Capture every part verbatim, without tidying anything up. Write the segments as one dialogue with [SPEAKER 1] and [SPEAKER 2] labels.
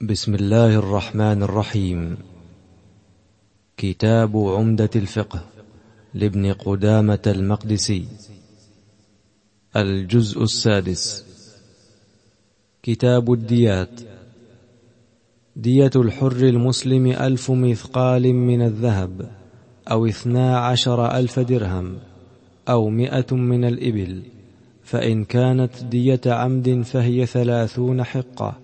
[SPEAKER 1] بسم الله الرحمن الرحيم. كتاب عمدة الفقه لابن قدامة المقدسي، الجزء السادس. كتاب الديات. دية الحر المسلم ألف مثقال من الذهب، أو اثنا عشر ألف درهم، أو مئة من الإبل، فإن كانت دية عمد فهي ثلاثون حقة،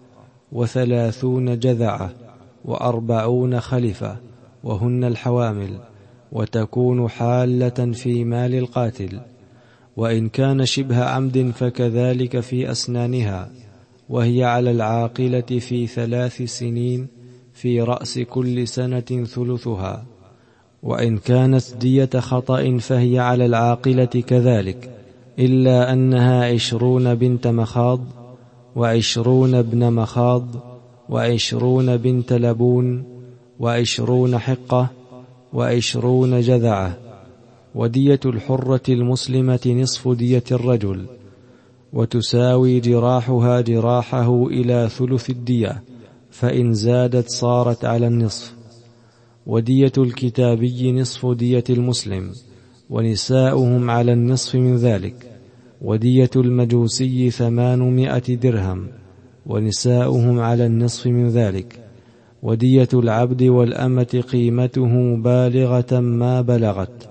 [SPEAKER 1] وثلاثون جذعة، وأربعون خلفة، وهن الحوامل، وتكون حالة في مال القاتل. وإن كان شبه عمد فكذلك في أسنانها، وهي على العاقلة في ثلاث سنين، في رأس كل سنة ثلثها. وإن كانت دية خطأ فهي على العاقلة كذلك، إلا أنها عشرون بنت مخاض، وعشرون ابن مخاض، وعشرون بنت لبون، وعشرون حقة، وعشرون جذعة. ودية الحرة المسلمة نصف دية الرجل، وتساوي جراحها جراحه إلى ثلث الدية، فإن زادت صارت على النصف. ودية الكتابي نصف دية المسلم، ونساؤهم على النصف من ذلك. ودية المجوسي ثمانمائة درهم، ونساؤهم على النصف من ذلك. ودية العبد والأمة قيمته بالغة ما بلغت.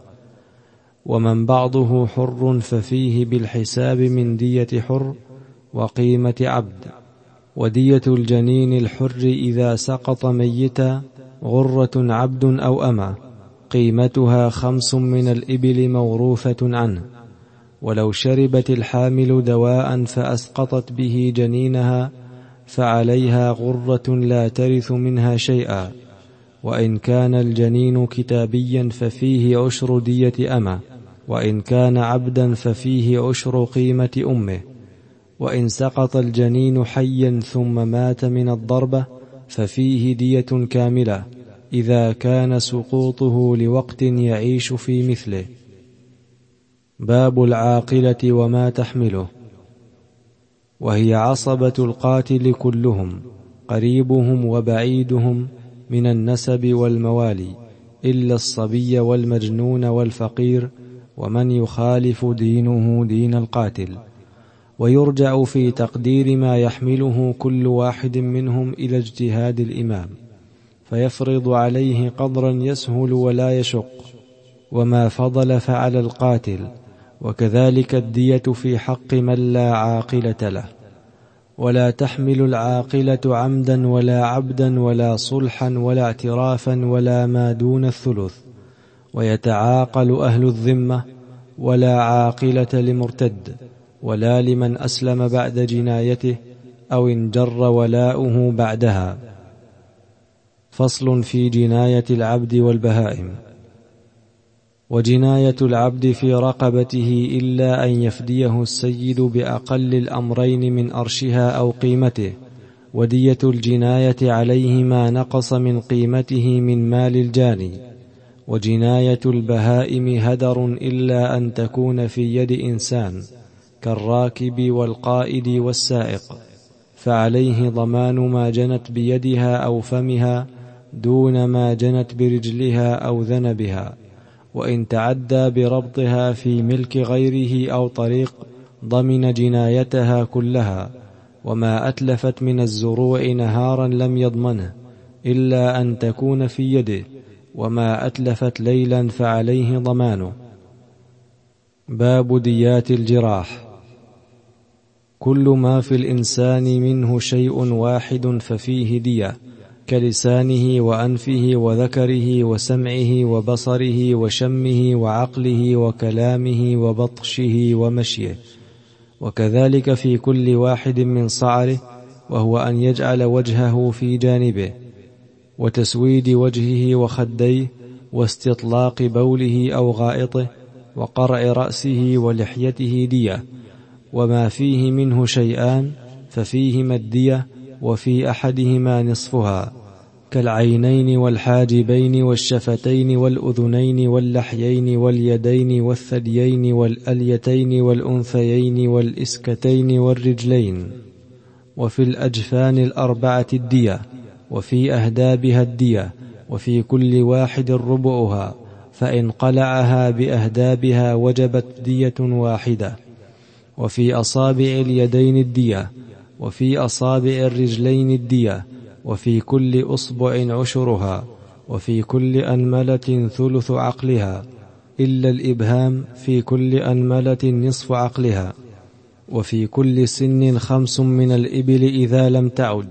[SPEAKER 1] ومن بعضه حر ففيه بالحساب من دية حر وقيمة عبد. ودية الجنين الحر إذا سقط ميتا غرة عبد أو أمة، قيمتها خمس من الإبل موروثة عنه. ولو شربت الحامل دواء فأسقطت به جنينها فعليها غرة لا ترث منها شيئا. وإن كان الجنين كتابيا ففيه عشر دية أمة، وإن كان عبدا ففيه عشر قيمة أمه. وإن سقط الجنين حيا ثم مات من الضربة ففيه دية كاملة، إذا كان سقوطه لوقت يعيش في مثله. باب العاقلة وما تحمله. وهي عصبة القاتل كلهم، قريبهم وبعيدهم من النسب والموالي، إلا الصبي والمجنون والفقير، ومن يخالف دينه دين القاتل. ويرجع في تقدير ما يحمله كل واحد منهم إلى اجتهاد الإمام، فيفرض عليه قدرا يسهل ولا يشق، وما فضل فعلى القاتل. وكذلك الدية في حق من لا عاقلة له. ولا تحمل العاقلة عمدا ولا عبدا ولا صلحا ولا اعترافا ولا ما دون الثلث. ويتعاقل أهل الذمة، ولا عاقلة لمرتد، ولا لمن أسلم بعد جنايته أو انجر ولاؤه بعدها. فصل في جناية العبد والبهائم. وجناية العبد في رقبته إلا أن يفديه السيد بأقل الأمرين من أرشها أو قيمته. ودية الجناية عليه ما نقص من قيمته من مال الجاني. وجناية البهائم هدر إلا أن تكون في يد إنسان كالراكب والقائد والسائق، فعليه ضمان ما جنت بيدها أو فمها دون ما جنت برجلها أو ذنبها. وإن تعدى بربطها في ملك غيره أو طريق ضمن جنايتها كلها. وما أتلفت من الزروع نهارا لم يضمنه إلا أن تكون في يده، وما أتلفت ليلا فعليه ضمانه. باب ديات الجراح. كل ما في الإنسان منه شيء واحد ففيه دية، كلسانه وأنفه وذكره وسمعه وبصره وشمه وعقله وكلامه وبطشه ومشيه. وكذلك في كل واحد من صعره، وهو أن يجعل وجهه في جانبه، وتسويد وجهه وخديه، واستطلاق بوله أو غائطه، وقرع رأسه ولحيته دية. وما فيه منه شيئان ففيهما الدية، وفي أحدهما نصفها، كالعينين والحاجبين والشفتين والأذنين واللحيين واليدين والثديين والأليتين والأنثيين والإسكتين والرجلين. وفي الأجفان الأربعة الدية، وفي أهدابها الدية، وفي كل واحد ربعها، فإن قلعها بأهدابها وجبت دية واحدة. وفي أصابع اليدين الدية، وفي أصابع الرجلين الدية، وفي كل أصبع عشرها، وفي كل أنملة ثلث عقلها، إلا الإبهام، في كل أنملة نصف عقلها. وفي كل سن خمس من الإبل إذا لم تعد.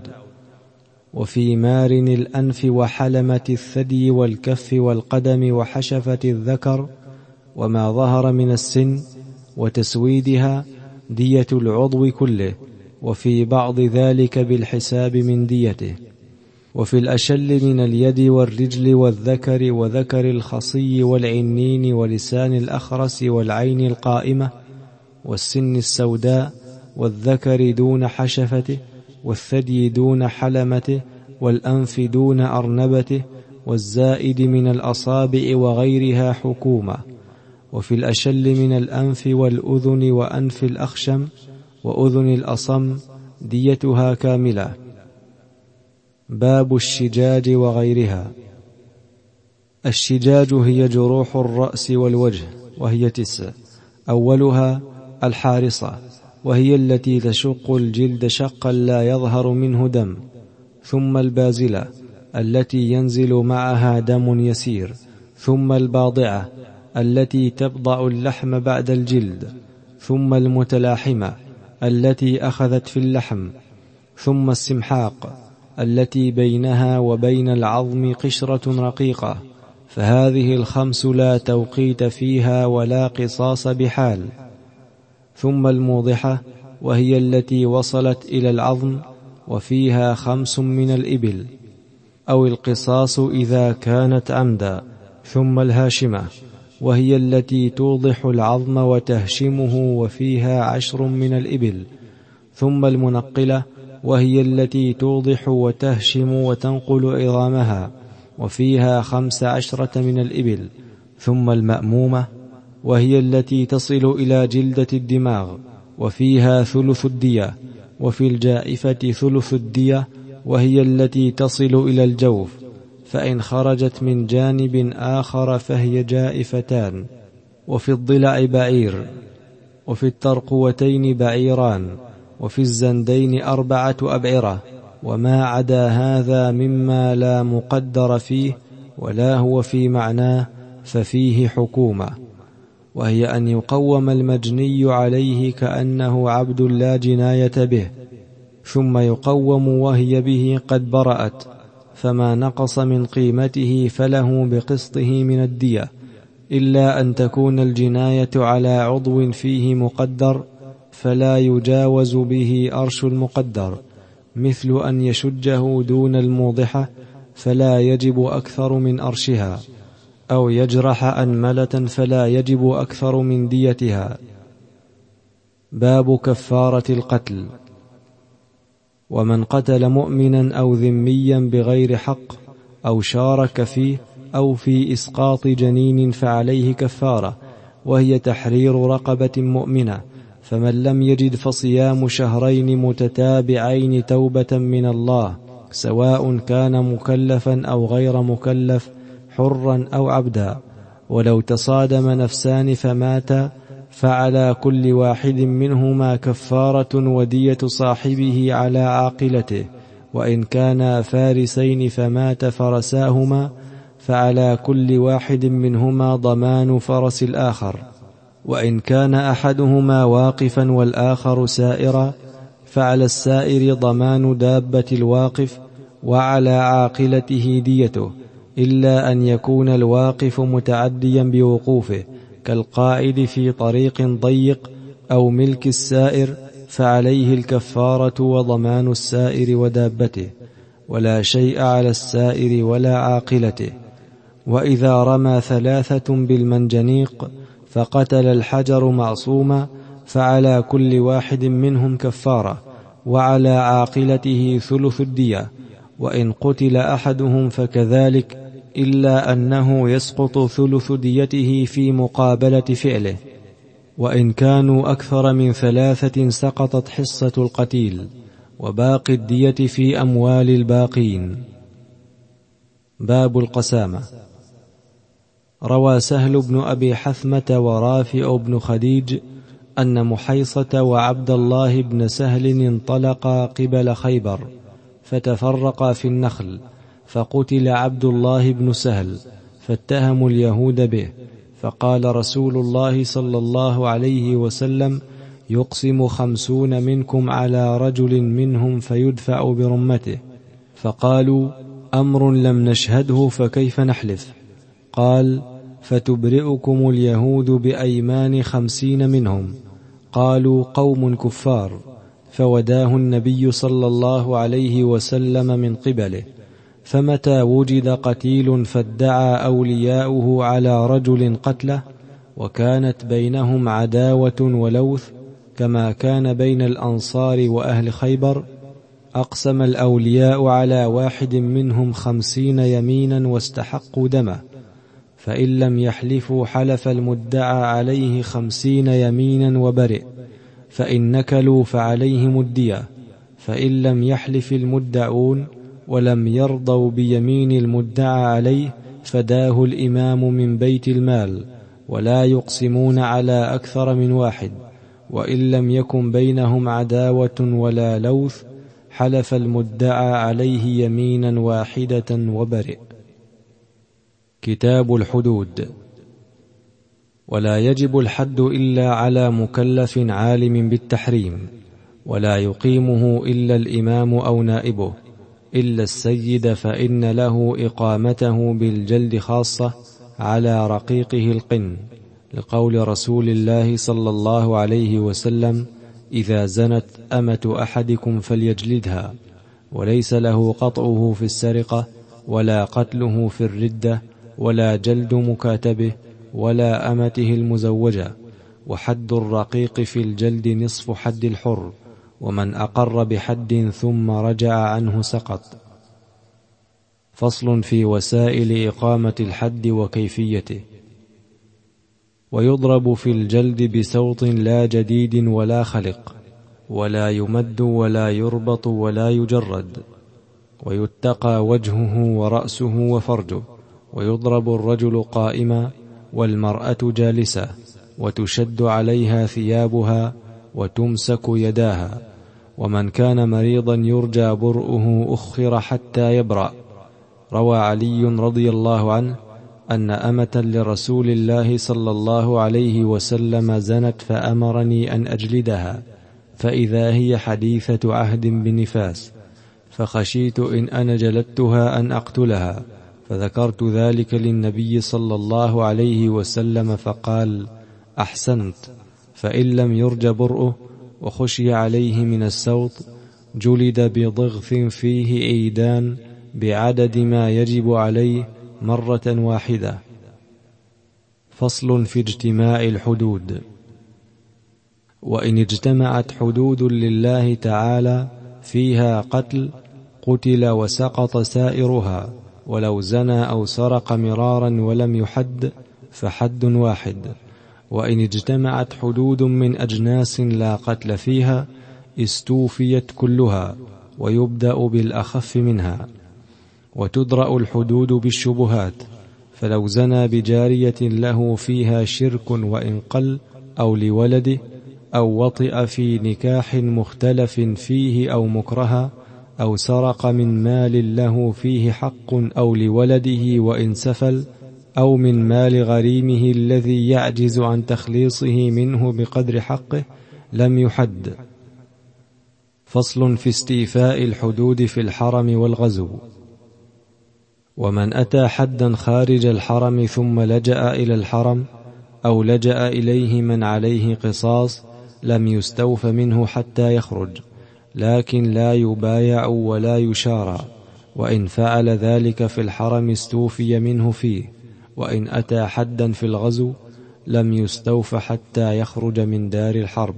[SPEAKER 1] وفي مارن الأنف وحلمة الثدي والكف والقدم وحشفة الذكر وما ظهر من السن وتسويدها دية العضو كله، وفي بعض ذلك بالحساب من ديته. وفي الأشل من اليد والرجل والذكر وذكر الخصي والعنين ولسان الأخرس والعين القائمة والسن السوداء والذكر دون حشفته والثدي دون حلمته والأنف دون أرنبته والزائد من الأصابع وغيرها حكومة. وفي الأشل من الأنف والأذن وأنف الأخشم وأذن الأصم ديتها كاملة. باب الشجاج وغيرها. الشجاج هي جروح الرأس والوجه، وهي تسع. أولها الحارصة، وهي التي تشق الجلد شقا لا يظهر منه دم. ثم البازلة التي ينزل معها دم يسير. ثم الباضعة التي تبضع اللحم بعد الجلد. ثم المتلاحمة التي أخذت في اللحم. ثم السمحاق التي بينها وبين العظم قشرة رقيقة. فهذه الخمس لا توقيت فيها ولا قصاص بحال. ثم الموضحة، وهي التي وصلت إلى العظم وفيها خمس من الإبل، أو القصاص إذا كانت عمدا. ثم الهاشمة، وهي التي توضح العظم وتهشمه وفيها عشر من الإبل. ثم المنقلة، وهي التي توضح وتهشم وتنقل عظامها وفيها خمس عشرة من الإبل. ثم المأمومة، وهي التي تصل إلى جلدة الدماغ وفيها ثلث الدية. وفي الجائفة ثلث الدية، وهي التي تصل إلى الجوف، فإن خرجت من جانب آخر فهي جائفتان. وفي الضلع بعير، وفي الترقوتين بعيران، وفي الزندين أربعة أبعرة. وما عدا هذا مما لا مقدر فيه ولا هو في معناه ففيه حكومة، وهي أن يقوم المجني عليه كأنه عبد لا جناية به، ثم يقوم وهي به قد برأت، فما نقص من قيمته فله بقسطه من الدية، إلا أن تكون الجناية على عضو فيه مقدر فلا يجاوز به أرش المقدر، مثل أن يشجه دون الموضحة فلا يجب أكثر من أرشها، أو يجرح أنملة فلا يجب أكثر من ديتها. باب كفارة القتل. ومن قتل مؤمنا أو ذميا بغير حق أو شارك فيه أو في إسقاط جنين فعليه كفارة، وهي تحرير رقبة مؤمنة، فمن لم يجد فصيام شهرين متتابعين توبة من الله، سواء كان مكلفا أو غير مكلف، حرا أو عبدا. ولو تصادم نفسان فماتا فعلى كل واحد منهما كفارة ودية صاحبه على عاقلته، وإن كانا فارسين فمات فرساهما فعلى كل واحد منهما ضمان فرس الآخر، وإن كان أحدهما واقفا والآخر سائرا فعلى السائر ضمان دابة الواقف وعلى عاقلته ديته، إلا أن يكون الواقف متعديا بوقوفه كالقائد في طريق ضيق أو ملك السائر، فعليه الكفارة وضمان السائر ودابته، ولا شيء على السائر ولا عاقلته. وإذا رمى ثلاثة بالمنجنيق فقتل الحجر معصوما فعلى كل واحد منهم كفارة، وعلى عاقلته ثلث الدية، وإن قتل أحدهم فكذلك، إلا أنه يسقط ثلث ديته في مقابلة فعله، وإن كانوا أكثر من ثلاثة سقطت حصة القتيل، وباقي الدية في أموال الباقين. باب القسامة. روى سهل بن أبي حثمة ورافع بن خديج أن محيصة وعبد الله بن سهل انطلقا قبل خيبر فتفرقا في النخل، فقتل عبد الله بن سهل، فاتهموا اليهود به، فقال رسول الله صلى الله عليه وسلم: يقسم خمسون منكم على رجل منهم فيدفع برمته. فقالوا: أمر لم نشهده فكيف نحلف؟ قال: فتبرئكم اليهود بأيمان خمسين منهم. قالوا: قوم كفار. فوداه النبي صلى الله عليه وسلم من قبله. فمتى وجد قتيل فادعى أولياؤه على رجل قتله، وكانت بينهم عداوة ولوث كما كان بين الأنصار وأهل خيبر، أقسم الأولياء على واحد منهم خمسين يمينا واستحقوا دمه، فإن لم يحلفوا حلف المدعى عليه خمسين يمينا وبرئ، فإن نكلوا فعليهم الدية، فإن لم يحلف المدعون ولم يرضوا بيمين المدعى عليه فداه الإمام من بيت المال، ولا يقسمون على أكثر من واحد، وإن لم يكن بينهم عداوة ولا لوث حلف المدعى عليه يمينا واحدة وبرئ. كتاب الحدود. ولا يجب الحد إلا على مكلف عالم بالتحريم، ولا يقيمه إلا الإمام أو نائبه، إلا السيد فإن له إقامته بالجلد خاصة على رقيقه القن، لقول رسول الله صلى الله عليه وسلم: إذا زنت أمة أحدكم فليجلدها. وليس له قطعه في السرقة، ولا قتله في الردة، ولا جلد مكاتبه، ولا أمته المزوجة. وحد الرقيق في الجلد نصف حد الحر، ومن أقر بحد ثم رجع عنه سقط. فصل في وسائل إقامة الحد وكيفيته. ويضرب في الجلد بسوط لا جديد ولا خلق، ولا يمد ولا يربط ولا يجرد، ويتقى وجهه ورأسه وفرجه. ويضرب الرجل قائما، والمرأة جالسة، وتشد عليها ثيابها، وتمسك يداها. ومن كان مريضا يرجى برؤه أخر حتى يبرأ. روى علي رضي الله عنه أن أمة لرسول الله صلى الله عليه وسلم زنت فأمرني أن أجلدها، فإذا هي حديثة عهد بنفاس، فخشيت إن أنا جلدتها أن أقتلها، فذكرت ذلك للنبي صلى الله عليه وسلم فقال: أحسنت. فإن لم يرج برؤه وخشي عليه من السوط جلد بضغث فيه إيدان بعدد ما يجب عليه مرة واحدة. فصل في اجتماع الحدود. وإن اجتمعت حدود لله تعالى فيها قتل قتل وسقط سائرها، ولو زنى أو سرق مرارا ولم يحد فحد واحد. وإن اجتمعت حدود من أجناس لا قتل فيها استوفيت كلها، ويبدأ بالأخف منها. وتدرأ الحدود بالشبهات، فلو زنى بجارية له فيها شرك وإن قل، أو لولده، أو وطئ في نكاح مختلف فيه أو مكرها، أو سرق من مال له فيه حق أو لولده وإن سفل، أو من مال غريمه الذي يعجز عن تخليصه منه بقدر حقه، لم يحد. فصل في استيفاء الحدود في الحرم والغزو. ومن أتى حدا خارج الحرم ثم لجأ إلى الحرم، أو لجأ إليه من عليه قصاص، لم يستوف منه حتى يخرج، لكن لا يبايع ولا يشارى. وإن فعل ذلك في الحرم استوفي منه فيه. وإن أتى حدا في الغزو لم يستوف حتى يخرج من دار الحرب.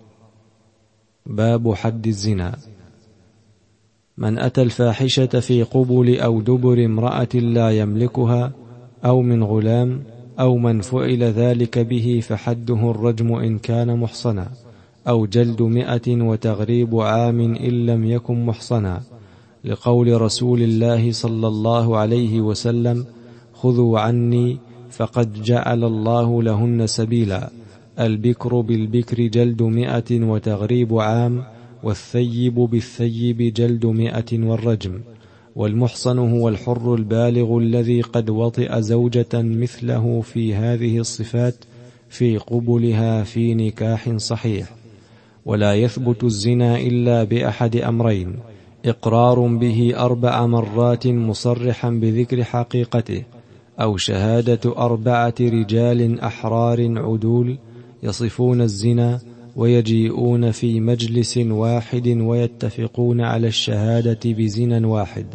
[SPEAKER 1] باب حد الزنا. من أتى الفاحشة في قبل أو دبر امرأة لا يملكها، أو من غلام، أو من فعل ذلك به فحده الرجم إن كان محصنا، أو جلد مئة وتغريب عام إن لم يكن محصنا، لقول رسول الله صلى الله عليه وسلم: خذوا عني فقد جعل الله لهن سبيلا، البكر بالبكر جلد مئة وتغريب عام، والثيب بالثيب جلد مئة والرجم. والمحصن هو الحر البالغ الذي قد وطئ زوجة مثله في هذه الصفات في قبلها في نكاح صحيح. ولا يثبت الزنا إلا بأحد أمرين: إقرار به أربع مرات مصرحا بذكر حقيقته، أو شهادة أربعة رجال أحرار عدول يصفون الزنا ويجيئون في مجلس واحد ويتفقون على الشهادة بزنا واحد.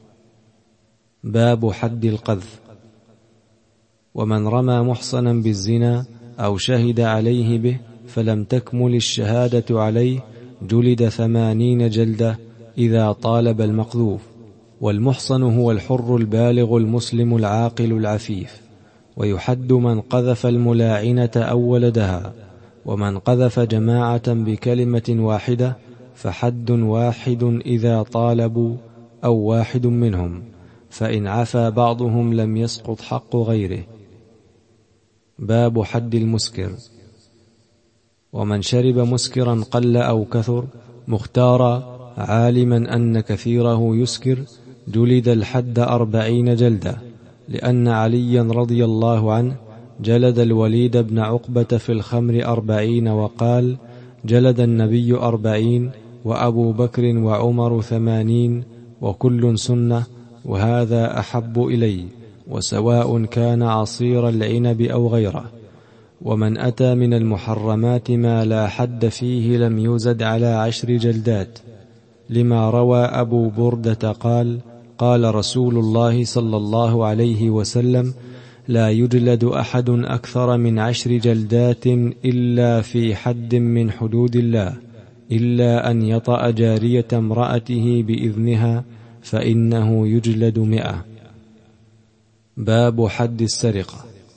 [SPEAKER 1] باب حد القذف. ومن رمى محصنا بالزنا أو شهد عليه به فلم تكمل الشهادة عليه جلد ثمانين جلدة إذا طالب المقذوف. والمحصن هو الحر البالغ المسلم العاقل العفيف. ويحد من قذف الملاعنة أو ولدها. ومن قذف جماعة بكلمة واحدة فحد واحد إذا طالبوا أو واحد منهم، فإن عفى بعضهم لم يسقط حق غيره. باب حد المسكر. ومن شرب مسكرا قل أو كثر مختارا عالما أن كثيره يسكر جلد الحد أربعين جلدة، لأن عليا رضي الله عنه جلد الوليد بن عقبة في الخمر أربعين، وقال: جلد النبي أربعين وأبو بكر وعمر ثمانين وكل سنة، وهذا أحب إلي، وسواء كان عصير العنب أو غيره. ومن أتى من المحرمات ما لا حد فيه لم يزد على عشر جلدات، لما روى أبو بردة قال: قال رسول الله صلى الله عليه وسلم: لا يجلد أحد أكثر من عشر جلدات إلا في حد من حدود الله، إلا أن يطأ جارية امرأته بإذنها فإنه يجلد مئة. باب حد السرقة.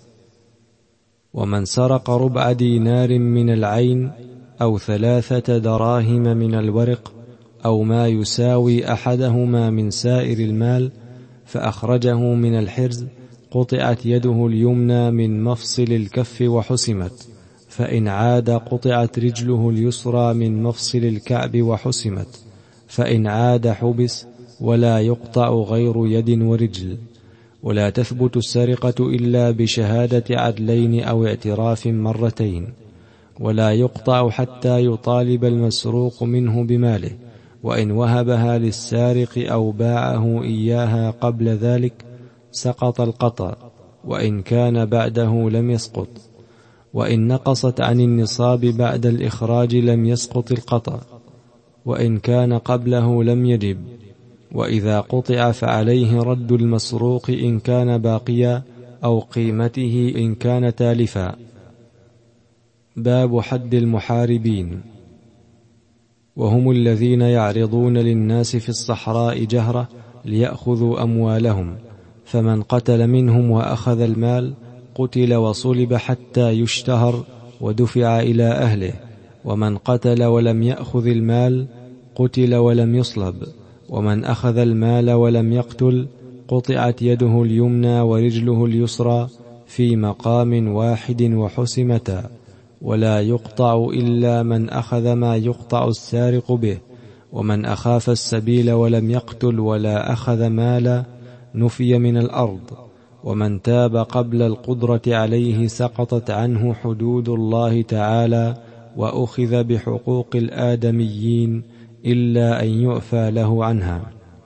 [SPEAKER 1] ومن سرق ربع دينار من العين أو ثلاثة دراهم من الورق أو ما يساوي أحدهما من سائر المال فأخرجه من الحرز قطعت يده اليمنى من مفصل الكف وحسمت، فإن عاد قطعت رجله اليسرى من مفصل الكعب وحسمت، فإن عاد حبس، ولا يقطع غير يد ورجل. ولا تثبت السرقة إلا بشهادة عدلين أو اعتراف مرتين. ولا يقطع حتى يطالب المسروق منه بماله، وإن وهبها للسارق أو باعه إياها قبل ذلك سقط القطع، وإن كان بعده لم يسقط. وإن نقصت عن النصاب بعد الإخراج لم يسقط القطع، وإن كان قبله لم يجب. وإذا قطع فعليه رد المسروق إن كان باقيا، أو قيمته إن كان تالفا. باب حد المحاربين. وهم الذين يعرضون للناس في الصحراء جهرة ليأخذوا أموالهم، فمن قتل منهم وأخذ المال قتل وصلب حتى يشتهر ودفع إلى أهله، ومن قتل ولم يأخذ المال قتل ولم يصلب، ومن أخذ المال ولم يقتل قطعت يده اليمنى ورجله اليسرى في مقام واحد وحسمتا. ولا يقطع إلا من أخذ ما يقطع السارق به. ومن أخاف السبيل ولم يقتل ولا أخذ مالا نفي من الأرض. ومن تاب قبل القدرة عليه سقطت عنه حدود الله تعالى وأخذ بحقوق الآدميين إلا أن يؤفى له عنها.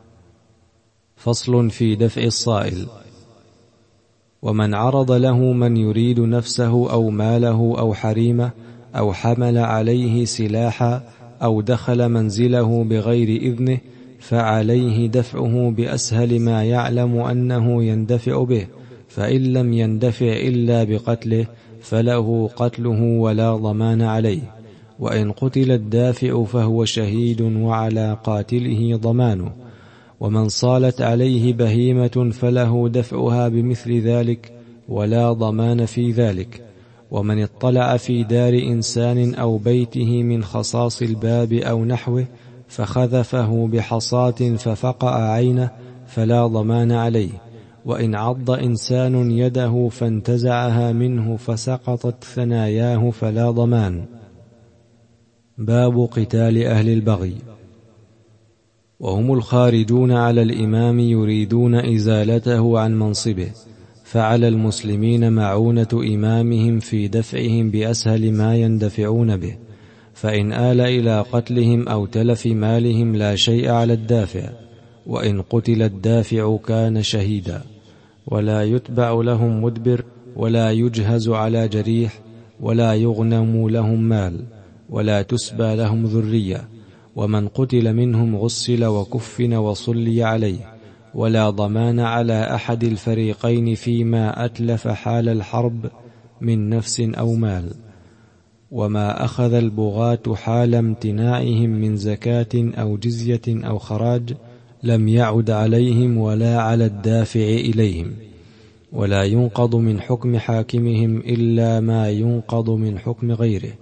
[SPEAKER 1] فصل في دفع الصائل. ومن عرض له من يريد نفسه أو ماله أو حريمه أو حمل عليه سلاحا أو دخل منزله بغير إذنه فعليه دفعه بأسهل ما يعلم أنه يندفع به، فإن لم يندفع إلا بقتله فله قتله ولا ضمان عليه. وإن قتل الدافع فهو شهيد وعلى قاتله ضمانه. ومن صالت عليه بهيمة فله دفعها بمثل ذلك ولا ضمان في ذلك. ومن اطلع في دار إنسان أو بيته من خصاص الباب أو نحوه فخذفه بحصاة ففقأ عينه فلا ضمان عليه، وإن عض إنسان يده فانتزعها منه فسقطت ثناياه فلا ضمان. باب قتال أهل البغي. وهم الخارجون على الإمام يريدون إزالته عن منصبه، فعلى المسلمين معونة إمامهم في دفعهم بأسهل ما يندفعون به، فإن آل إلى قتلهم أو تلف مالهم لا شيء على الدافع، وإن قتل الدافع كان شهيدا، ولا يتبع لهم مدبر، ولا يجهز على جريح، ولا يغنم لهم مال، ولا تسبى لهم ذرية، ومن قتل منهم غسل وكفن وصلي عليه، ولا ضمان على أحد الفريقين فيما أتلف حال الحرب من نفس أو مال. وما أخذ البغاة حال امتناعهم من زكاة أو جزية أو خراج لم يعد عليهم ولا على الدافع إليهم، ولا ينقض من حكم حاكمهم إلا ما ينقض من حكم غيره.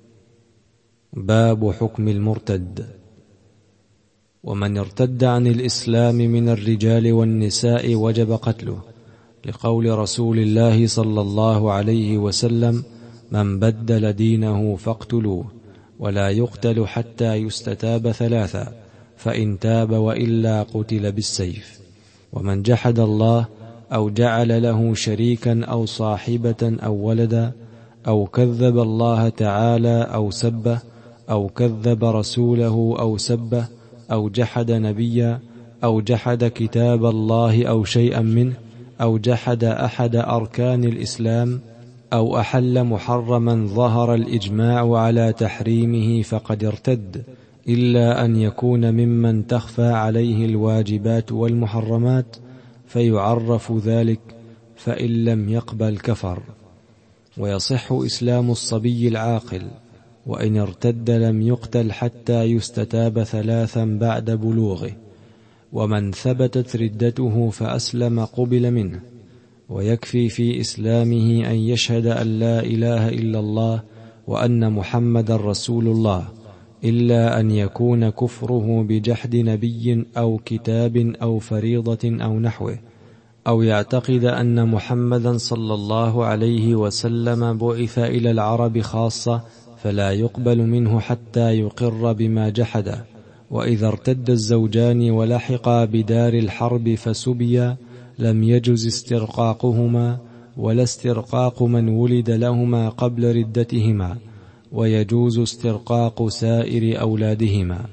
[SPEAKER 1] باب حكم المرتد. ومن ارتد عن الإسلام من الرجال والنساء وجب قتله، لقول رسول الله صلى الله عليه وسلم: من بدل دينه فاقتلوه، ولا يقتل حتى يستتاب ثلاثا، فإن تاب وإلا قتل بالسيف. ومن جحد الله أو جعل له شريكا أو صاحبة أو ولدا، أو كذب الله تعالى أو سبه، أو كذب رسوله أو سبه، أو جحد نبيا، أو جحد كتاب الله أو شيئا منه، أو جحد أحد أركان الإسلام، أو أحل محرما ظهر الإجماع على تحريمه فقد ارتد، إلا أن يكون ممن تخفى عليه الواجبات والمحرمات فيعرف ذلك، فإن لم يقبل كفر. ويصح إسلام الصبي العاقل، وإن ارتد لم يقتل حتى يستتاب ثلاثا بعد بلوغه. ومن ثبتت ردته فأسلم قبل منه، ويكفي في إسلامه أن يشهد أن لا إله إلا الله وأن محمد رسول الله، إلا أن يكون كفره بجحد نبي أو كتاب أو فريضة أو نحوه، أو يعتقد أن محمدا صلى الله عليه وسلم بعث إلى العرب خاصة، فلا يقبل منه حتى يقر بما جحده. وإذا ارتد الزوجان ولحقا بدار الحرب فسبيا لم يجز استرقاقهما، ولا استرقاق من ولد لهما قبل ردتهما، ويجوز استرقاق سائر أولادهما.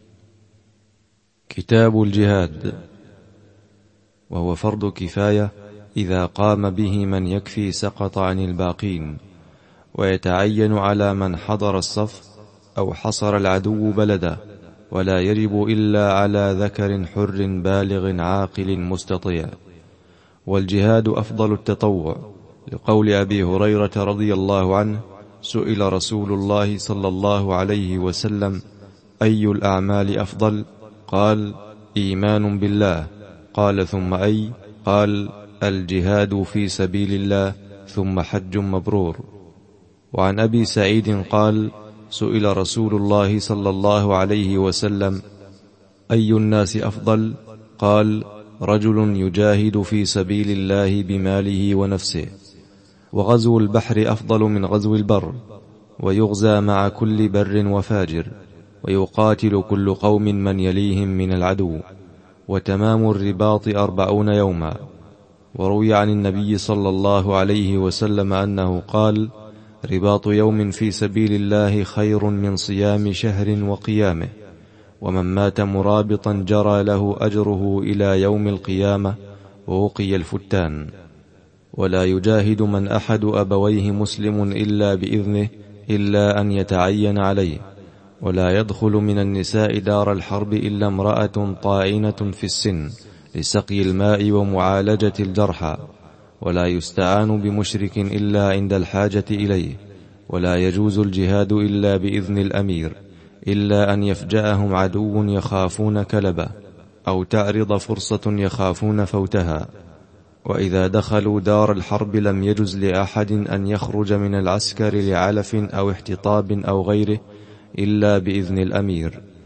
[SPEAKER 2] كتاب الجهاد. وهو فرض كفاية إذا قام به من يكفي سقط عن الباقين، ويتعين على من حضر الصف أو حصر العدو بلده، ولا يجب إلا على ذكر حر بالغ عاقل مستطيع. والجهاد أفضل التطوع، لقول أبي هريرة رضي الله عنه: سئل رسول الله صلى الله عليه وسلم: أي الأعمال أفضل؟ قال: إيمان بالله. قال: ثم أي؟ قال: الجهاد في سبيل الله، ثم حج مبرور. وعن أبي سعيد قال: سئل رسول الله صلى الله عليه وسلم: أي الناس أفضل؟ قال: رجل يجاهد في سبيل الله بماله ونفسه. وغزو البحر أفضل من غزو البر، ويغزى مع كل بر وفاجر، ويقاتل كل قوم من يليهم من العدو، وتمام الرباط أربعون يوما. وروي عن النبي صلى الله عليه وسلم أنه قال: رباط يوم في سبيل الله خير من صيام شهر وقيامه، ومن مات مرابطا جرى له أجره إلى يوم القيامة، ووقي الفتان. ولا يجاهد من أحد أبويه مسلم إلا بإذنه، إلا أن يتعين عليه. ولا يدخل من النساء دار الحرب إلا امرأة طاعنة في السن لسقي الماء ومعالجة الجرحى. ولا يستعان بمشرك إلا عند الحاجة إليه. ولا يجوز الجهاد إلا بإذن الأمير، إلا أن يفجأهم عدو يخافون كلبه، أو تعرض فرصة يخافون فوتها. وإذا دخلوا دار الحرب لم يجز لأحد أن يخرج من العسكر لعلف أو احتطاب أو غيره إلا بإذن الأمير.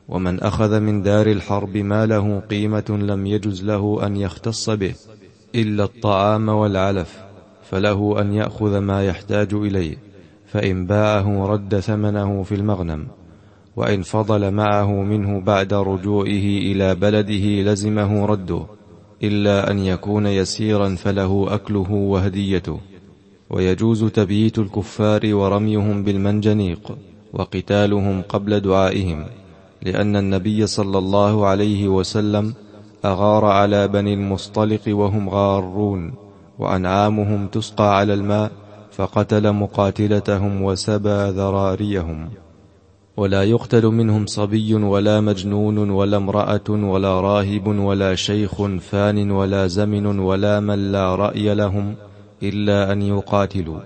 [SPEAKER 2] ومن أخذ من دار الحرب ما له قيمة لم يجز له أن يختص به إلا الطعام والعلف، فله أن يأخذ ما يحتاج إليه، فإن باعه رد ثمنه في المغنم، وإن فضل معه منه بعد رجوعه إلى بلده لزمه رده، إلا أن يكون يسيرا فله أكله وهديته. ويجوز تبييت الكفار ورميهم بالمنجنيق وقتالهم قبل دعائهم، لأن النبي صلى الله عليه وسلم أغار على بني المصطلق وهم غارون وأنعامهم تسقى على الماء، فقتل مقاتلتهم وسبى ذراريهم. ولا يقتل منهم صبي ولا مجنون ولا امرأة ولا راهب ولا شيخ فان ولا زمن ولا من لا رأي لهم إلا أن يقاتلوا.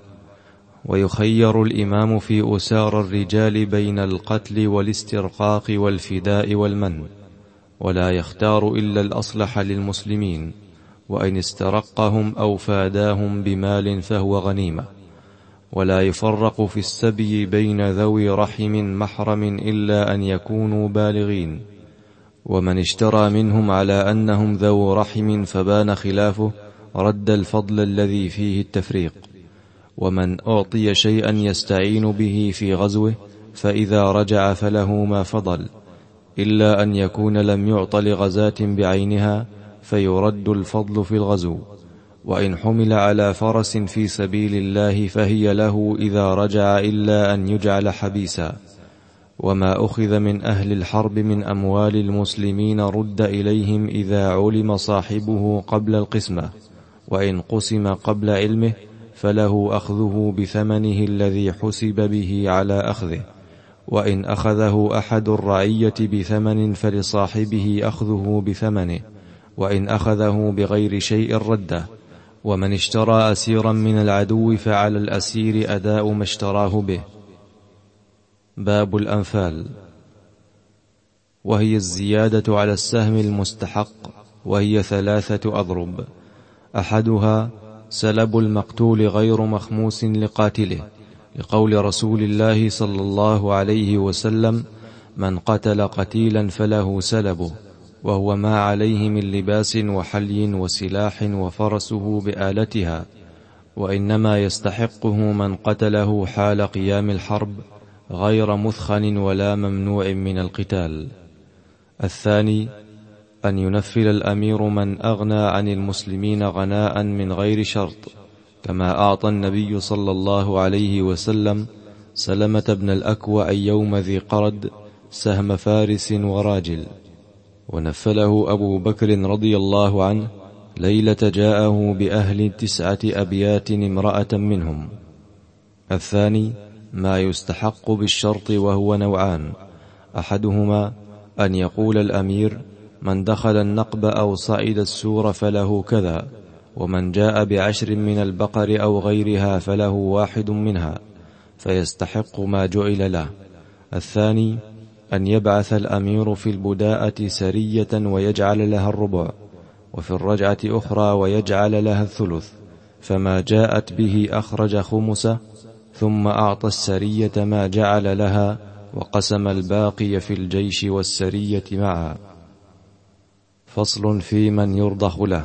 [SPEAKER 2] ويخير الإمام في أسار الرجال بين القتل والاسترقاق والفداء والمن، ولا يختار إلا الأصلح للمسلمين، وإن استرقهم أو فاداهم بمال فهو غنيمة. ولا يفرق في السبي بين ذوي رحم محرم إلا أن يكونوا بالغين، ومن اشترى منهم على أنهم ذو رحم فبان خلافه رد الفضل الذي فيه التفريق. ومن أعطي شيئا يستعين به في غزوه فإذا رجع فله ما فضل، إلا أن يكون لم يعط لغزاة بعينها فيرد الفضل في الغزو. وإن حمل على فرس في سبيل الله فهي له إذا رجع إلا أن يجعل حبيسا. وما أخذ من أهل الحرب من أموال المسلمين رد إليهم إذا علم صاحبه قبل القسمة، وإن قسم قبل علمه فله أخذه بثمنه الذي حسب به على أخذه، وإن أخذه أحد الرعية بثمن فلصاحبه أخذه بثمنه، وإن أخذه بغير شيء رده. ومن اشترى أسيرا من العدو فعلى الأسير أداء ما اشتراه به. باب الأنفال، وهي الزيادة على السهم المستحق، وهي ثلاثة أضرب: أحدها سلب المقتول غير مخموس لقاتله، لقول رسول الله صلى الله عليه وسلم: من قتل قتيلا فله سلبه، وهو ما عليه من لباس وحلي وسلاح وفرسه بآلتها، وإنما يستحقه من قتله حال قيام الحرب غير مثخن ولا ممنوع من القتال. الثاني أن ينفل الأمير من أغنى عن المسلمين غناء من غير شرط، كما أعطى النبي صلى الله عليه وسلم سلمة بن الأكوع يوم ذي قرد سهم فارس وراجل، ونفله أبو بكر رضي الله عنه ليلة جاءه بأهل تسعة أبيات امرأة منهم. الثاني ما يستحق بالشرط، وهو نوعان: أحدهما أن يقول الأمير: من دخل النقب أو صعد السور فله كذا، ومن جاء بعشر من البقر أو غيرها فله واحد منها، فيستحق ما جعل له. الثاني أن يبعث الأمير في البداءة سرية ويجعل لها الربع، وفي الرجعة أخرى ويجعل لها الثلث، فما جاءت به أخرج خمسه، ثم أعطى السرية ما جعل لها، وقسم الباقي في الجيش والسرية معا. فصل في من يرضخ له.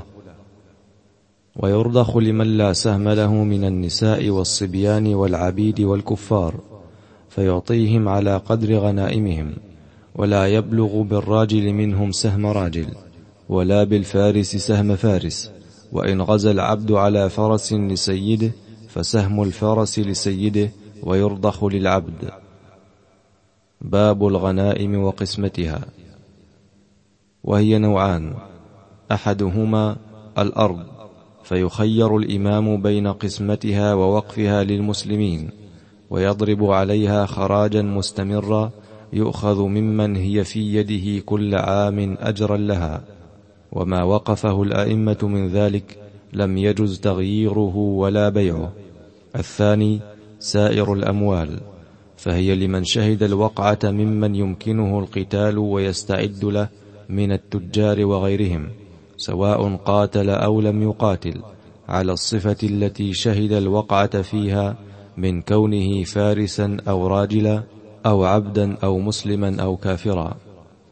[SPEAKER 2] ويرضخ لمن لا سهم له من النساء والصبيان والعبيد والكفار، فيعطيهم على قدر غنائمهم، ولا يبلغ بالراجل منهم سهم راجل، ولا بالفارس سهم فارس. وإن غزا العبد على فرس لسيده فسهم الفرس لسيده، ويرضخ للعبد. باب الغنائم وقسمتها، وهي نوعان: أحدهما الأرض، فيخير الإمام بين قسمتها ووقفها للمسلمين، ويضرب عليها خراجا مستمرا يؤخذ ممن هي في يده كل عام أجرا لها، وما وقفه الأئمة من ذلك لم يجز تغييره ولا بيعه. الثاني سائر الأموال، فهي لمن شهد الوقعة ممن يمكنه القتال ويستعد له من التجار وغيرهم، سواء قاتل أو لم يقاتل، على الصفة التي شهد الوقعة فيها من كونه فارسا أو راجلا أو عبدا أو مسلما أو كافرا.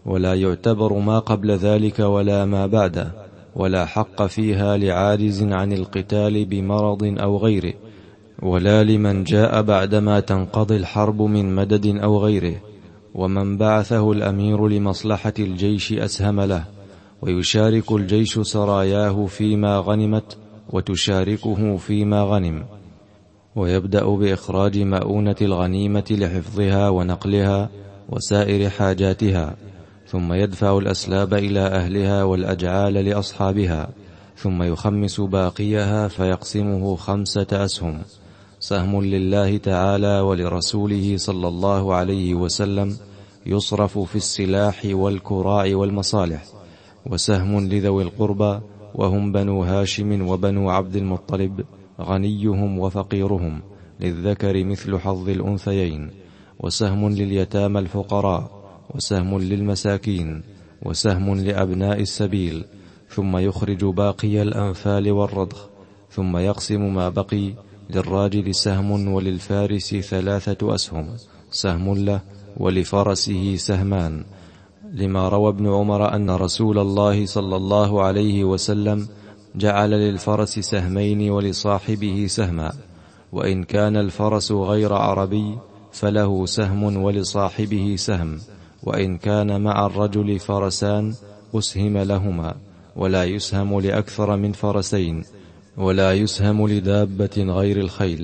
[SPEAKER 2] ولا يعتبر ما قبل ذلك ولا ما بعده، ولا حق فيها لعاجز عن القتال بمرض أو غيره، ولا لمن جاء بعدما تنقضي الحرب من مدد أو غيره. ومن بعثه الأمير لمصلحة الجيش أسهم له، ويشارك الجيش سراياه فيما غنمت وتشاركه فيما غنم، ويبدأ بإخراج مؤونة الغنيمة لحفظها ونقلها وسائر حاجاتها، ثم يدفع الأسلاب إلى أهلها والأجعال لأصحابها، ثم يخمس باقيها فيقسمه خمسة أسهم: سهم لله تعالى ولرسوله صلى الله عليه وسلم يصرف في السلاح والكراع والمصالح، وسهم لذوي القربى وهم بنو هاشم وبنو عبد المطلب غنيهم وفقيرهم للذكر مثل حظ الأنثيين، وسهم لليتامى الفقراء، وسهم للمساكين، وسهم لأبناء السبيل، ثم يخرج باقي الأنفال والرضخ، ثم يقسم ما بقي: للراجل سهم وللفارس ثلاثة أسهم، سهم له ولفرسه سهمان، لما روى ابن عمر أن رسول الله صلى الله عليه وسلم جعل للفرس سهمين ولصاحبه سهما، وإن كان الفرس غير عربي فله سهم ولصاحبه سهم، وإن كان مع الرجل فرسان أسهم لهما، ولا يسهم لأكثر من فرسين، ولا يسهم لدابة غير الخيل.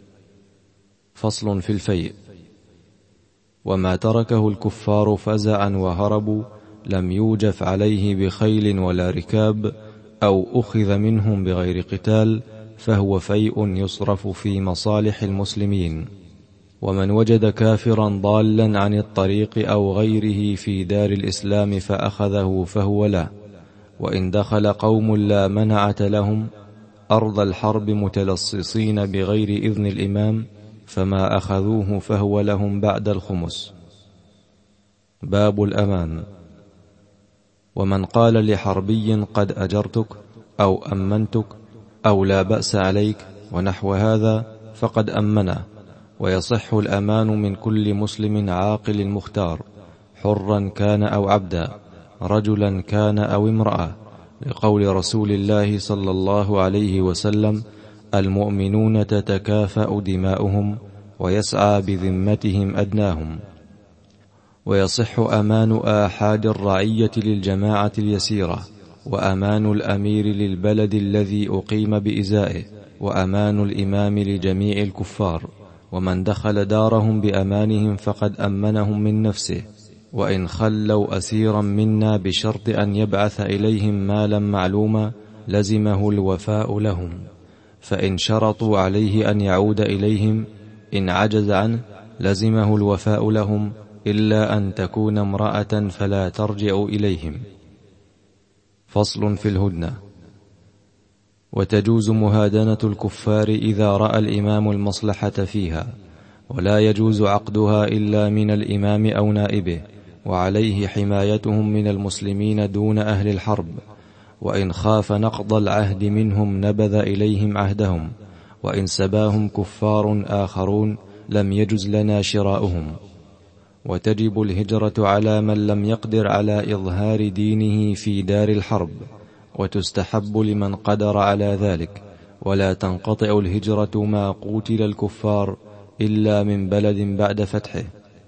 [SPEAKER 2] فصل في الفيء. وما تركه الكفار فزعا وهربوا لم يوجف عليه بخيل ولا ركاب، أو أخذ منهم بغير قتال، فهو فيء يصرف في مصالح المسلمين. ومن وجد كافرا ضالا عن الطريق أو غيره في دار الإسلام فأخذه فهو له، وإن دخل قوم لا منعة لهم أرض الحرب متلصصين بغير إذن الإمام فما أخذوه فهو لهم بعد الخمس. باب الأمان. ومن قال لحربي قد أجرتك أو أمنتك أو لا بأس عليك ونحو هذا فقد أمنه، ويصح الأمان من كل مسلم عاقل مختار، حرا كان أو عبدا، رجلا كان أو امرأة، لقول رسول الله صلى الله عليه وسلم: المؤمنون تتكافأ دماؤهم ويسعى بذمتهم أدناهم. ويصح أمان آحاد الرعية للجماعة اليسيرة، وأمان الأمير للبلد الذي أقيم بإزائه، وأمان الإمام لجميع الكفار. ومن دخل دارهم بأمانهم فقد أمنهم من نفسه، وإن خلوا أسيرا منا بشرط أن يبعث إليهم مالا معلوما لزمه الوفاء لهم، فإن شرطوا عليه أن يعود إليهم إن عجز عنه لزمه الوفاء لهم، إلا أن تكون امرأة فلا ترجع إليهم. فصل في الهدنة. وتجوز مهادنة الكفار إذا رأى الإمام المصلحة فيها، ولا يجوز عقدها إلا من الإمام أو نائبه، وعليه حمايتهم من المسلمين دون أهل الحرب، وإن خاف نقض العهد منهم نبذ إليهم عهدهم، وإن سباهم كفار آخرون لم يجز لنا شراؤهم. وتجب الهجرة على من لم يقدر على إظهار دينه في دار الحرب، وتستحب لمن قدر على ذلك، ولا تنقطع الهجرة ما قوتل الكفار إلا من بلد بعد فتحه.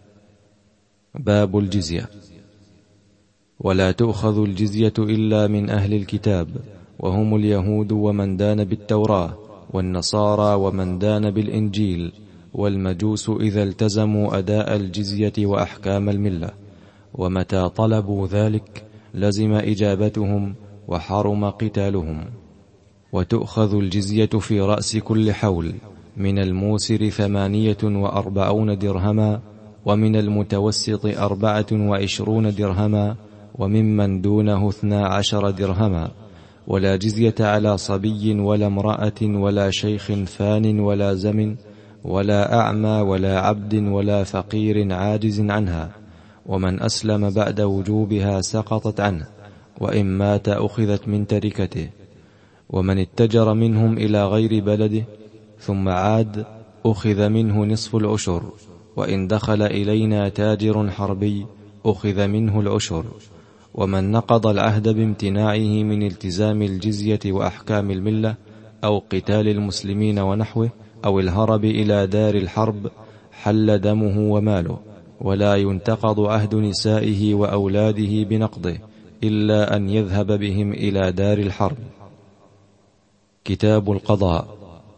[SPEAKER 2] باب الجزية. ولا تؤخذ الجزية إلا من أهل الكتاب، وهم اليهود ومن دان بالتوراة، والنصارى ومن دان بالإنجيل، والمجوس إذا التزموا أداء الجزية وأحكام الملة، ومتى طلبوا ذلك لزم إجابتهم وحرم قتالهم. وتؤخذ الجزية في رأس كل حول، من الموسر ثمانية وأربعون درهما، ومن المتوسط أربعة وعشرون درهما، وممن دونه اثنا عشر درهما. ولا جزية على صبي ولا امرأة ولا شيخ فان ولا زمن ولا أعمى ولا عبد ولا فقير عاجز عنها، ومن أسلم بعد وجوبها سقطت عنه، وإن مات أخذت من تركته. ومن اتجر منهم إلى غير بلده ثم عاد أخذ منه نصف العشر، وإن دخل إلينا تاجر حربي أخذ منه العشر. ومن نقض العهد بامتناعه من التزام الجزية وأحكام الملة أو قتال المسلمين ونحوه أو الهرب إلى دار الحرب حل دمه وماله، ولا ينتقض عهد نسائه وأولاده بنقضه إلا أن يذهب بهم إلى دار الحرب. كتاب القضاء،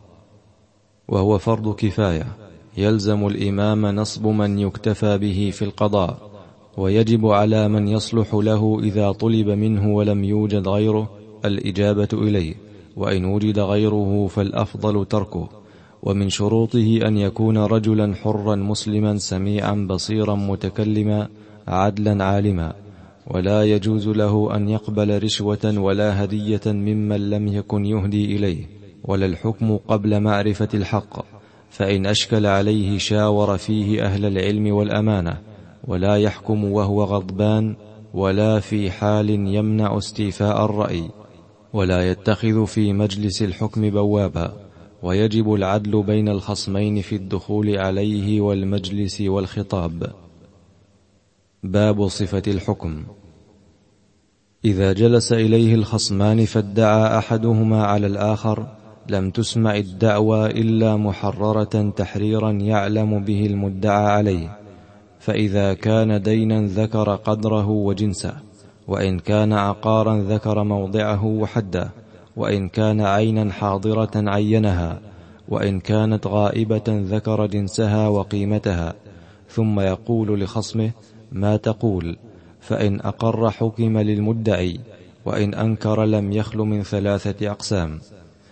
[SPEAKER 2] وهو فرض كفاية، يلزم الإمام نصب من يكتفى به في القضاء، ويجب على من يصلح له إذا طلب منه ولم يوجد غيره الإجابة إليه، وإن وجد غيره فالأفضل تركه. ومن شروطه أن يكون رجلا حرا مسلما سميعا بصيرا متكلما عدلا عالما، ولا يجوز له أن يقبل رشوة ولا هدية ممن لم يكن يهدي إليه، ولا الحكم قبل معرفة الحق، فإن أشكل عليه شاور فيه أهل العلم والأمانة، ولا يحكم وهو غضبان، ولا في حال يمنع استيفاء الرأي، ولا يتخذ في مجلس الحكم بوابا، ويجب العدل بين الخصمين في الدخول عليه والمجلس والخطاب. باب صفة الحكم. إذا جلس إليه الخصمان فادعى أحدهما على الآخر لم تسمع الدعوى إلا محررة تحريرا يعلم به المدعى عليه، فإذا كان دينا ذكر قدره وجنسه، وإن كان عقارا ذكر موضعه وحده، وإن كان عينا حاضرة عينها، وإن كانت غائبة ذكر جنسها وقيمتها، ثم يقول لخصمه: ما تقول؟ فإن أقر حكم للمدعي، وإن أنكر لم يخل من ثلاثة أقسام: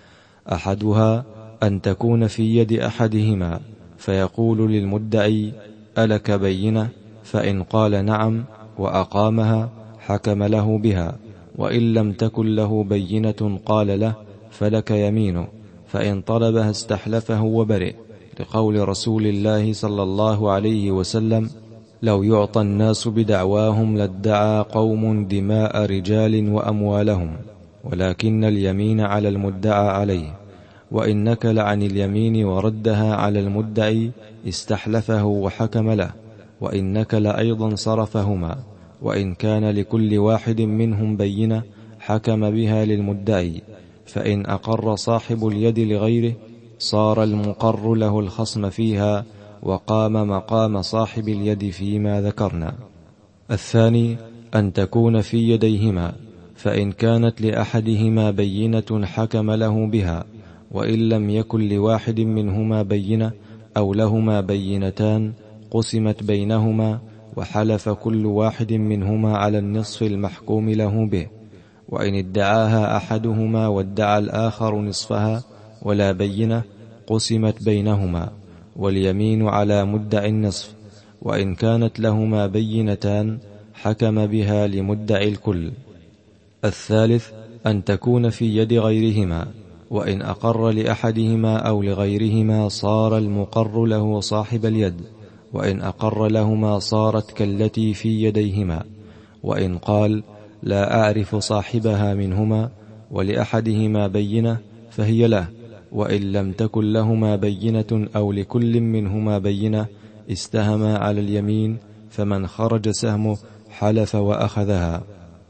[SPEAKER 2] أحدها أن تكون في يد أحدهما فيقول للمدعي: ألك بينة؟ فإن قال نعم وأقامها حكم له بها، وإن لم تكن له بينة قال له: فلك يمينه، فإن طلبها استحلفه وبرئ، لقول رسول الله صلى الله عليه وسلم: لو يعطى الناس بدعواهم لادعى قوم دماء رجال وأموالهم، ولكن اليمين على المدعى عليه، وإن نكل عن اليمين وردها على المدعي استحلفه وحكم له، وإن نكل أيضا صرفهما، وإن كان لكل واحد منهم بينة حكم بها للمدعي، فإن أقر صاحب اليد لغيره صار المقر له الخصم فيها، وقام مقام صاحب اليد فيما ذكرنا. الثاني أن تكون في يديهما، فإن كانت لأحدهما بينة حكم له بها، وإن لم يكن لواحد منهما بينة أو لهما بينتان قسمت بينهما، وحلف كل واحد منهما على النصف المحكوم له به، وإن ادعاها أحدهما وادعى الآخر نصفها ولا بينة قسمت بينهما، واليمين على مدع النصف، وإن كانت لهما بينتان حكم بها لمدع الكل. الثالث أن تكون في يد غيرهما، وإن أقر لأحدهما أو لغيرهما صار المقر له صاحب اليد، وإن أقر لهما صارت كالتي في يديهما، وإن قال: لا أعرف صاحبها منهما ولأحدهما بينة فهي له، وإن لم تكن لهما بينة أو لكل منهما بينة استهما على اليمين، فمن خرج سهمه حلف وأخذها.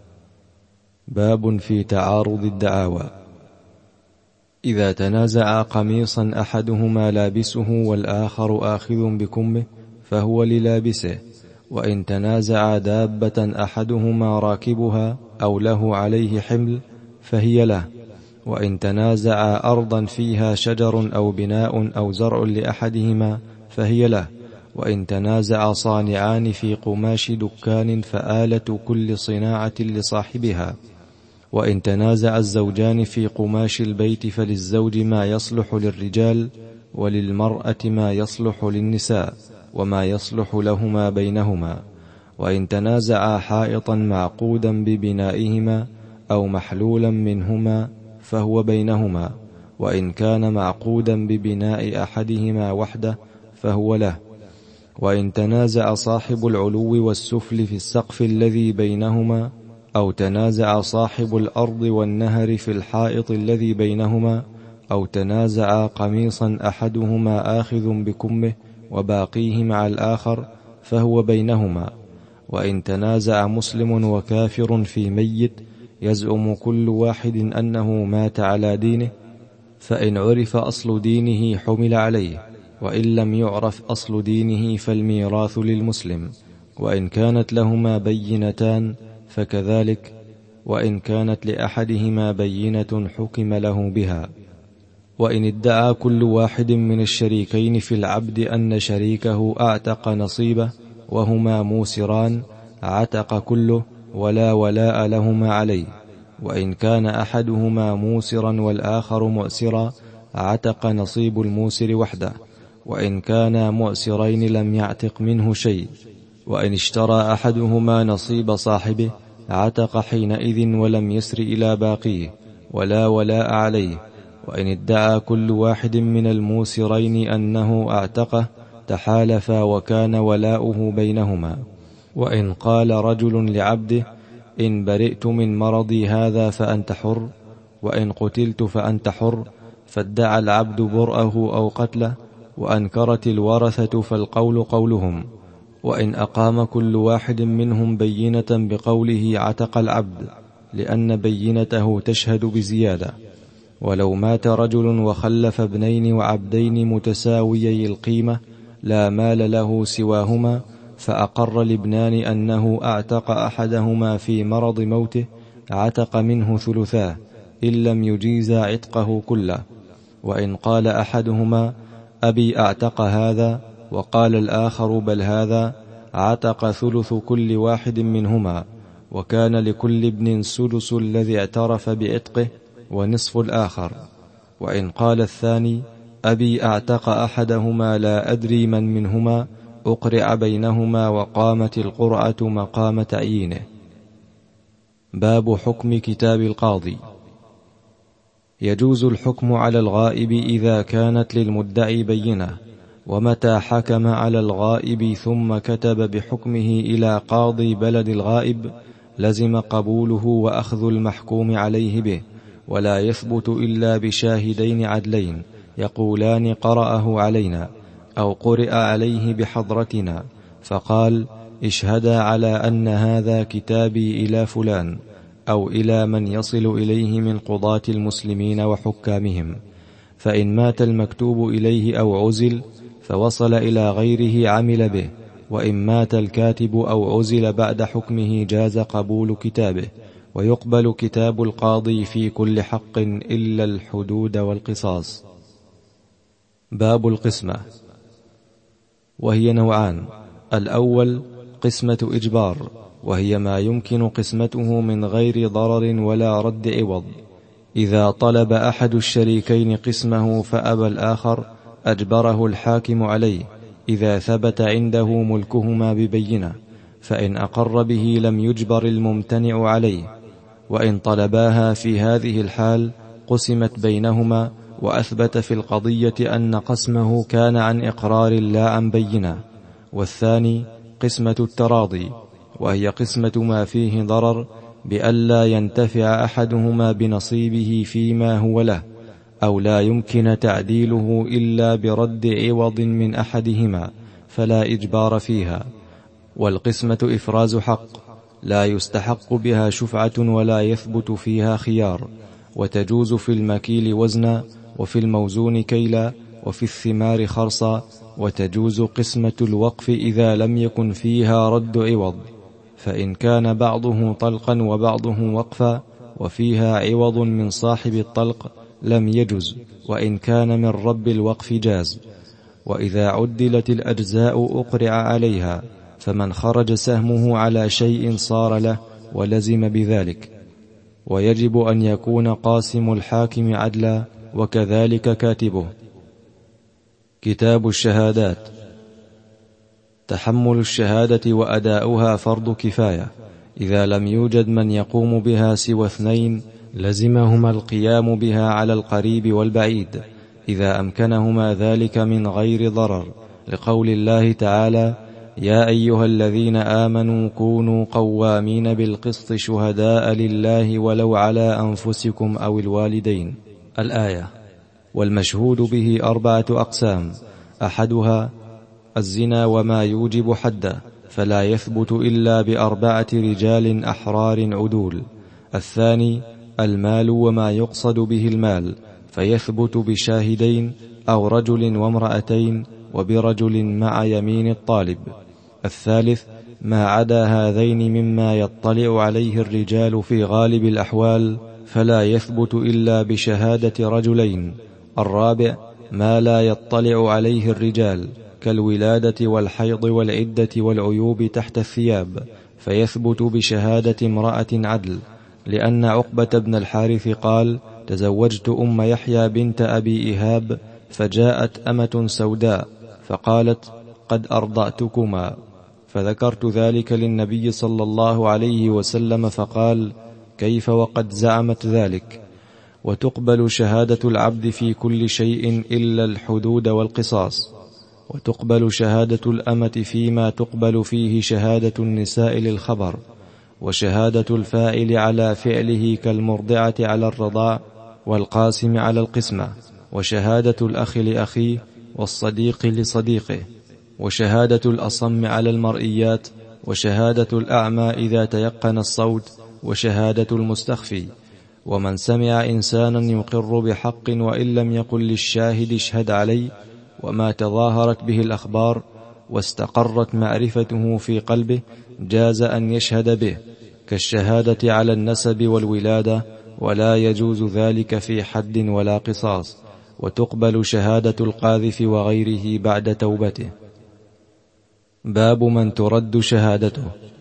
[SPEAKER 2] باب في تعارض الدعاوى. إذا تنازع قميصا أحدهما لابسه والآخر آخذ بكمه فهو للابسه، وإن تنازع دابة أحدهما راكبها أو له عليه حمل فهي له، وإن تنازع أرضا فيها شجر أو بناء أو زرع لأحدهما فهي له، وإن تنازع صانعان في قماش دكان فآلة كل صناعة لصاحبها، وإن تنازع الزوجان في قماش البيت فللزوج ما يصلح للرجال، وللمرأة ما يصلح للنساء، وما يصلح لهما بينهما، وإن تنازع حائطا معقودا ببنائهما أو محلولا منهما فهو بينهما، وإن كان معقودا ببناء أحدهما وحده فهو له، وإن تنازع صاحب العلو والسفل في السقف الذي بينهما، أو تنازع صاحب الأرض والنهر في الحائط الذي بينهما، أو تنازع قميصا أحدهما آخذ بكمه وباقيه مع الآخر فهو بينهما، وإن تنازع مسلم وكافر في ميت يزعم كل واحد أنه مات على دينه، فإن عرف أصل دينه حمل عليه، وإن لم يعرف أصل دينه فالميراث للمسلم، وإن كانت لهما بينتان فكذلك، وإن كانت لأحدهما بينة حكم له بها. وإن ادعى كل واحد من الشريكين في العبد أن شريكه أعتق نصيبه وهما موسران عتق كله ولا ولاء لهما عليه، وإن كان أحدهما موسرا والآخر مؤسرا عتق نصيب الموسر وحده، وإن كانا مؤسرين لم يعتق منه شيء، وإن اشترى أحدهما نصيب صاحبه عتق حينئذ ولم يسر إلى باقيه ولا ولاء عليه. وإن ادعى كل واحد من الموسرين أنه أعتقه تحالفا وكان ولاؤه بينهما. وإن قال رجل لعبده إن برئت من مرضي هذا فأنت حر، وإن قتلت فأنت حر، فادعى العبد برأه أو قتله وأنكرت الورثة فالقول قولهم. وإن أقام كل واحد منهم بينة بقوله عتق العبد، لأن بينته تشهد بزيادة. ولو مات رجل وخلف ابنين وعبدين متساويي القيمة لا مال له سواهما، فأقر الابنان أنه أعتق أحدهما في مرض موته عتق منه ثلثاه إن لم يجيز عتقه كله. وإن قال أحدهما أبي أعتق هذا وقال الآخر بل هذا، عتق ثلث كل واحد منهما، وكان لكل ابن سدس الذي اعترف بعتقه ونصف الآخر. وإن قال الثاني أبي أعتق أحدهما لا أدري من منهما، أقرع بينهما وقامت القرعة مقام تعيينه. باب حكم كتاب القاضي. يجوز الحكم على الغائب إذا كانت للمدعي بينة، ومتى حكم على الغائب ثم كتب بحكمه إلى قاضي بلد الغائب لزم قبوله وأخذ المحكوم عليه به، ولا يثبت إلا بشاهدين عدلين يقولان قرأه علينا أو قرئ عليه بحضرتنا، فقال اشهدا على أن هذا كتابي إلى فلان أو إلى من يصل إليه من قضاة المسلمين وحكامهم. فإن مات المكتوب إليه أو عزل فوصل إلى غيره عمل به، وإن مات الكاتب أو عزل بعد حكمه جاز قبول كتابه، ويقبل كتاب القاضي في كل حق إلا الحدود والقصاص. باب القسمة، وهي نوعان: الأول قسمة إجبار، وهي ما يمكن قسمته من غير ضرر ولا رد عوض. إذا طلب أحد الشريكين قسمه فأبى الآخر أجبره الحاكم عليه إذا ثبت عنده ملكهما ببينة، فإن أقر به لم يجبر الممتنع عليه. وإن طلباها في هذه الحال قسمت بينهما، وأثبت في القضية أن قسمه كان عن إقرار لا عن بينة. والثاني قسمة التراضي، وهي قسمة ما فيه ضرر بألا ينتفع أحدهما بنصيبه فيما هو له، أو لا يمكن تعديله إلا برد عوض من أحدهما، فلا إجبار فيها. والقسمة إفراز حق لا يستحق بها شفعة ولا يثبت فيها خيار، وتجوز في المكيل وزنا، وفي الموزون كيلا، وفي الثمار خرصا. وتجوز قسمة الوقف إذا لم يكن فيها رد عوض، فإن كان بعضه طلقا وبعضه وقفا وفيها عوض من صاحب الطلق لم يجز، وإن كان من رب الوقف جاز. وإذا عدلت الأجزاء أقرع عليها، فمن خرج سهمه على شيء صار له ولزم بذلك. ويجب أن يكون قاسم الحاكم عدلا، وكذلك كاتبه. كتاب الشهادات. تحمل الشهادة وأداؤها فرض كفاية، إذا لم يوجد من يقوم بها سوى اثنين لزمهما القيام بها على القريب والبعيد، إذا أمكنهما ذلك من غير ضرر، لقول الله تعالى: يا أيها الذين آمنوا كونوا قوامين بالقسط شهداء لله ولو على أنفسكم أو الوالدين، الآية. والمشهود به أربعة أقسام: أحدها الزنا وما يوجب حده، فلا يثبت إلا بأربعة رجال أحرار عدول. الثاني المال وما يقصد به المال، فيثبت بشاهدين أو رجل وامرأتين وبرجل مع يمين الطالب. الثالث ما عدا هذين مما يطلع عليه الرجال في غالب الأحوال، فلا يثبت إلا بشهادة رجلين. الرابع ما لا يطلع عليه الرجال كالولادة والحيض والعدة والعيوب تحت الثياب، فيثبت بشهادة امرأة عدل، لأن عقبة بن الحارث قال: تزوجت أم يحيى بنت أبي إيهاب، فجاءت أمة سوداء فقالت: قد أرضعتكما، فذكرت ذلك للنبي صلى الله عليه وسلم فقال: كيف وقد زعمت ذلك؟ وتقبل شهادة العبد في كل شيء إلا الحدود والقصاص، وتقبل شهادة الأمة فيما تقبل فيه شهادة النساء للخبر، وشهادة الفاعل على فعله كالمرضعة على الرضاع والقاسم على القسمة، وشهادة الأخ لأخيه والصديق لصديقه، وشهادة الأصم على المرئيات، وشهادة الأعمى إذا تيقن الصوت، وشهادة المستخفي. ومن سمع إنسانا يقر بحق وإن لم يقل للشاهد اشهد علي، وما تظاهرت به الأخبار واستقرت معرفته في قلبه جاز أن يشهد به، كالشهادة على النسب والولادة، ولا يجوز ذلك في حد ولا قصاص. وتقبل شهادة القاذف وغيره بعد توبته. باب من ترد شهادته.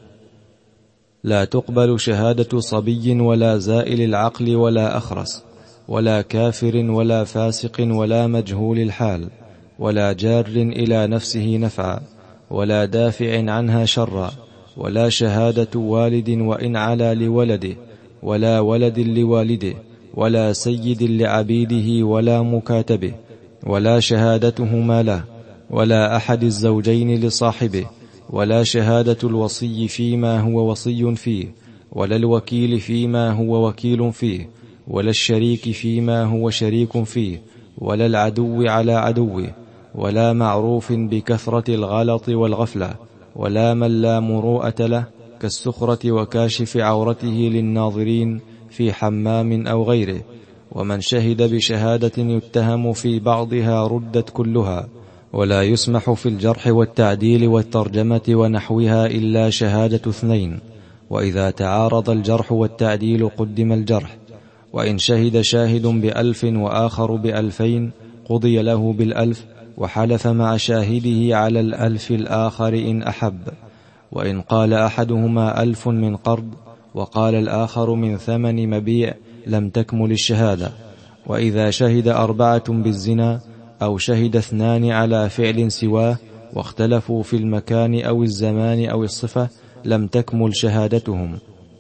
[SPEAKER 2] لا تقبل شهادة صبي ولا زائل العقل ولا أخرس ولا كافر ولا فاسق ولا مجهول الحال ولا جار إلى نفسه نفعا ولا دافع عنها شرا، ولا شهادة والد وإن علا لولده، ولا ولد لوالده، ولا سيد لعبيده ولا مكاتبه، ولا شهادتهما له، ولا أحد الزوجين لصاحبه، ولا شهادة الوصي فيما هو وصي فيه، ولا الوكيل فيما هو وكيل فيه، ولا الشريك فيما هو شريك فيه، ولا العدو على عدوه، ولا معروف بكثرة الغلط والغفلة، ولا من لا مروءة له كالسخرة وكاشف عورته للناظرين في حمام أو غيره. ومن شهد بشهادة يتهم في بعضها ردت كلها. ولا يسمح في الجرح والتعديل والترجمة ونحوها إلا شهادة اثنين، وإذا تعارض الجرح والتعديل قدم الجرح. وإن شهد شاهد بألف وآخر بألفين قضي له بالألف، وحلف مع شاهده على الألف الآخر إن أحب. وإن قال أحدهما ألف من قرض وقال الآخر من ثمن مبيع لم تكمل الشهادة. وإذا شهد أربعة بالزنا أو شهد اثنان على فعل سواه واختلفوا في المكان أو الزمان أو الصفة لم تكمل شهادتهم.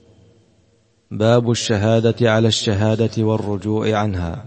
[SPEAKER 2] باب الشهادة على الشهادة والرجوع عنها.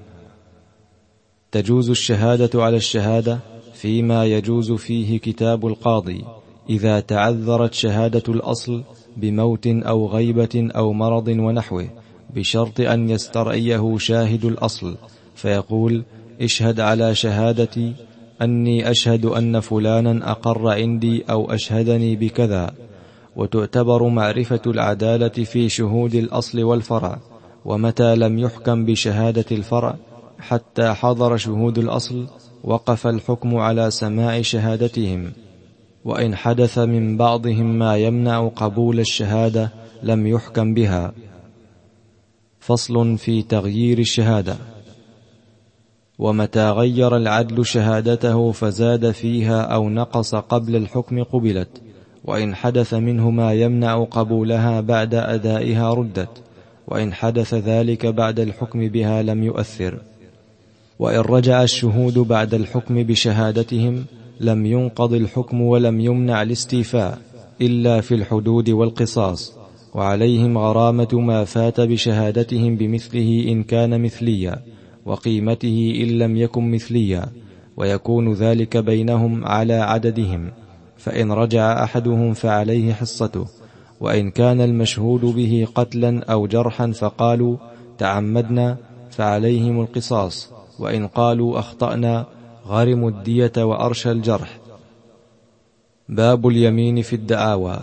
[SPEAKER 2] تجوز الشهادة على الشهادة فيما يجوز فيه كتاب القاضي إذا تعذرت شهادة الأصل بموت أو غيبة أو مرض ونحوه، بشرط أن يسترعيه شاهد الأصل فيقول: اشهد على شهادتي أني أشهد أن فلانا أقر عندي أو أشهدني بكذا. وتعتبر معرفة العدالة في شهود الأصل والفرع، ومتى لم يحكم بشهادة الفرع حتى حضر شهود الأصل وقف الحكم على سماع شهادتهم. وإن حدث من بعضهم ما يمنع قبول الشهادة لم يحكم بها. فصل في تغيير الشهادة. ومتى غير العدل شهادته فزاد فيها أو نقص قبل الحكم قبلت، وإن حدث منه ما يمنع قبولها بعد أدائها ردت، وإن حدث ذلك بعد الحكم بها لم يؤثر. وإن رجع الشهود بعد الحكم بشهادتهم لم ينقض الحكم ولم يمنع الاستيفاء إلا في الحدود والقصاص، وعليهم غرامة ما فات بشهادتهم بمثله إن كان مثليا، وقيمته إن لم يكن مثليا، ويكون ذلك بينهم على عددهم، فإن رجع أحدهم فعليه حصته. وإن كان المشهود به قتلا أو جرحا فقالوا تعمدنا فعليهم القصاص، وإن قالوا أخطأنا غرموا الدية وأرشى الجرح.
[SPEAKER 1] باب اليمين في الدعاوى.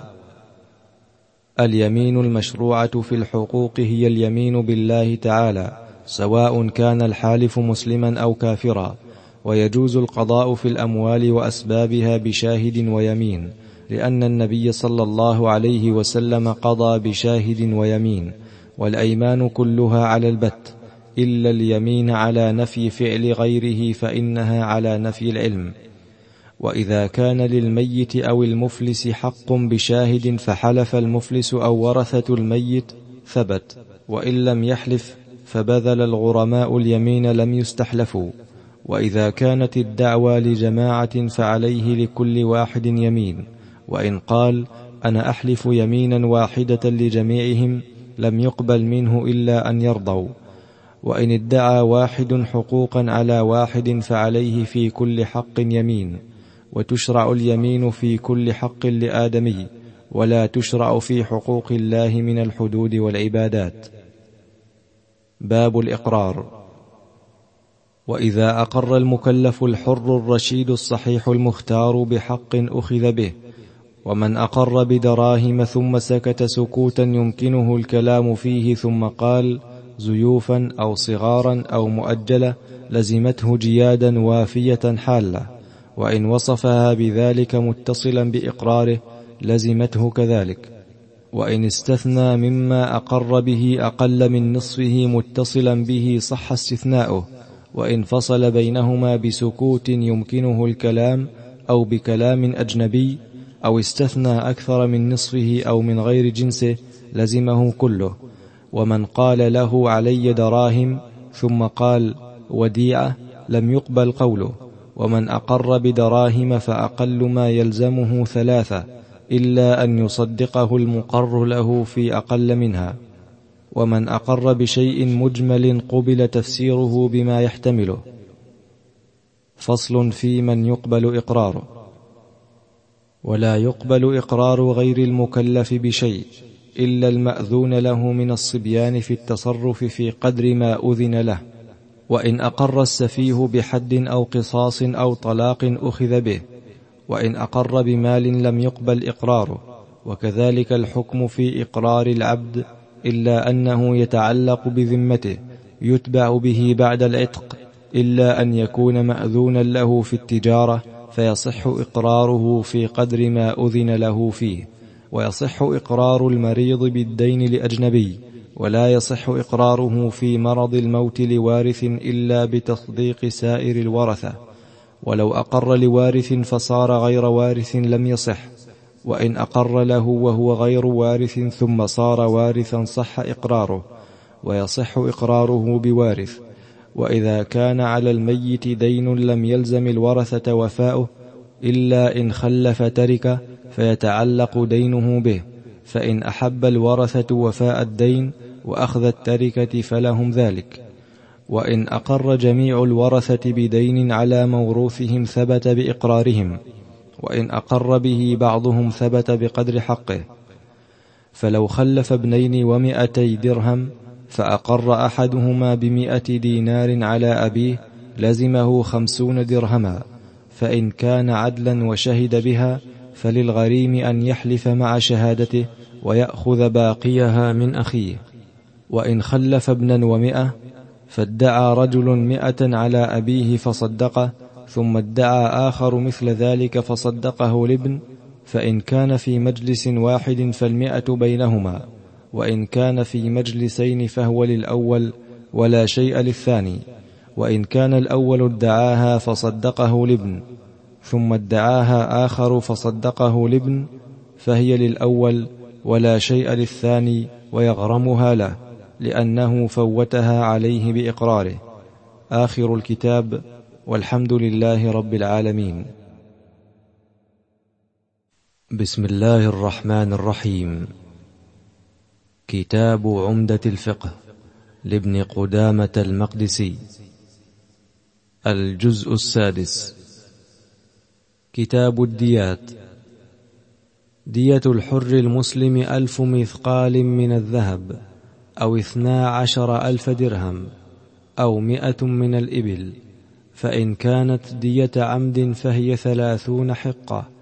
[SPEAKER 1] اليمين المشروعة في الحقوق هي اليمين بالله تعالى، سواء كان الحالف مسلما أو كافرا، ويجوز القضاء في الأموال وأسبابها بشاهد ويمين، لأن النبي صلى الله عليه وسلم قضى بشاهد ويمين، والأيمان كلها على البت إلا اليمين على نفي فعل غيره فإنها على نفي العلم. وإذا كان للميت أو المفلس حق بشاهد فحلف المفلس أو ورثة الميت ثبت، وإن لم يحلف فبذل الغرماء اليمين لم يستحلفوا. وإذا كانت الدعوى لجماعة فعليه لكل واحد يمين، وإن قال أنا أحلف يمينا واحدة لجميعهم لم يقبل منه إلا أن يرضوا. وإن ادعى واحد حقوقا على واحد فعليه في كل حق يمين، وتشرع اليمين في كل حق لآدمي، ولا تشرع في حقوق الله من الحدود والعبادات. باب الإقرار. وإذا أقر المكلف الحر الرشيد الصحيح المختار بحق أخذ به، ومن أقر بدراهم ثم سكت سكوتا يمكنه الكلام فيه ثم قال زيوفا أو صغارا أو مؤجلة لزمته جيادا وافية حالة، وإن وصفها بذلك متصلا بإقراره لزمته كذلك. وإن استثنى مما أقر به أقل من نصفه متصلا به صح استثناؤه، وإن فصل بينهما بسكوت يمكنه الكلام أو بكلام أجنبي، أو استثنى أكثر من نصفه أو من غير جنسه لزمه كله. ومن قال له علي دراهم ثم قال وديعة لم يقبل قوله. ومن أقر بدراهم فأقل ما يلزمه ثلاثة، إلا أن يصدقه المقر له في أقل منها. ومن أقر بشيء مجمل قبل تفسيره بما يحتمله. فصل في من يقبل إقراره. ولا يقبل إقرار غير المكلف بشيء إلا المأذون له من الصبيان في التصرف في قدر ما أذن له. وإن أقر السفيه بحد أو قصاص أو طلاق أخذ به. وإن أقر بمال لم يقبل إقراره. وكذلك الحكم في إقرار العبد، إلا أنه يتعلق بذمته يتبع به بعد العتق، إلا أن يكون مأذونا له في التجارة فيصح إقراره في قدر ما أذن له فيه. ويصح إقرار المريض بالدين لأجنبي، ولا يصح إقراره في مرض الموت لوارث إلا بتصديق سائر الورثة. ولو أقر لوارث فصار غير وارث لم يصح. وإن أقر له وهو غير وارث ثم صار وارثا صح إقراره، ويصح إقراره بوارث. وإذا كان على الميت دين لم يلزم الورثة وفاؤه إلا إن خلف تركه فيتعلق دينه به، فإن أحب الورثة وفاء الدين وأخذ التركة فلهم ذلك. وإن أقر جميع الورثة بدين على موروثهم ثبت بإقرارهم، وإن أقر به بعضهم ثبت بقدر حقه. فلو خلف ابنين ومئتي درهم فأقر أحدهما بمئة دينار على أبيه لزمه خمسون درهما، فإن كان عدلا وشهد بها فللغريم أن يحلف مع شهادته ويأخذ باقيها من أخيه. وإن خلف ابنا ومئة فادعى رجل مئة على أبيه فصدقه، ثم ادعى آخر مثل ذلك فصدقه الابن، فإن كان في مجلس واحد فالمئة بينهما، وإن كان في مجلسين فهو للأول ولا شيء للثاني. وإن كان الأول ادعاها فصدقه الابن، ثم ادعاها آخر فصدقه الابن، فهي للأول ولا شيء للثاني ويغرمها له، لأنه فوتها عليه بإقراره. آخر الكتاب، والحمد لله رب العالمين. بسم الله الرحمن الرحيم. كتاب عمدة الفقه لابن قدامة المقدسي. الجزء السادس. كتاب الديات. دية الحر المسلم ألف مثقال من الذهب، أو اثنا عشر ألف درهم، أو مئة من الإبل. فإن كانت دية عمد فهي ثلاثون حقة،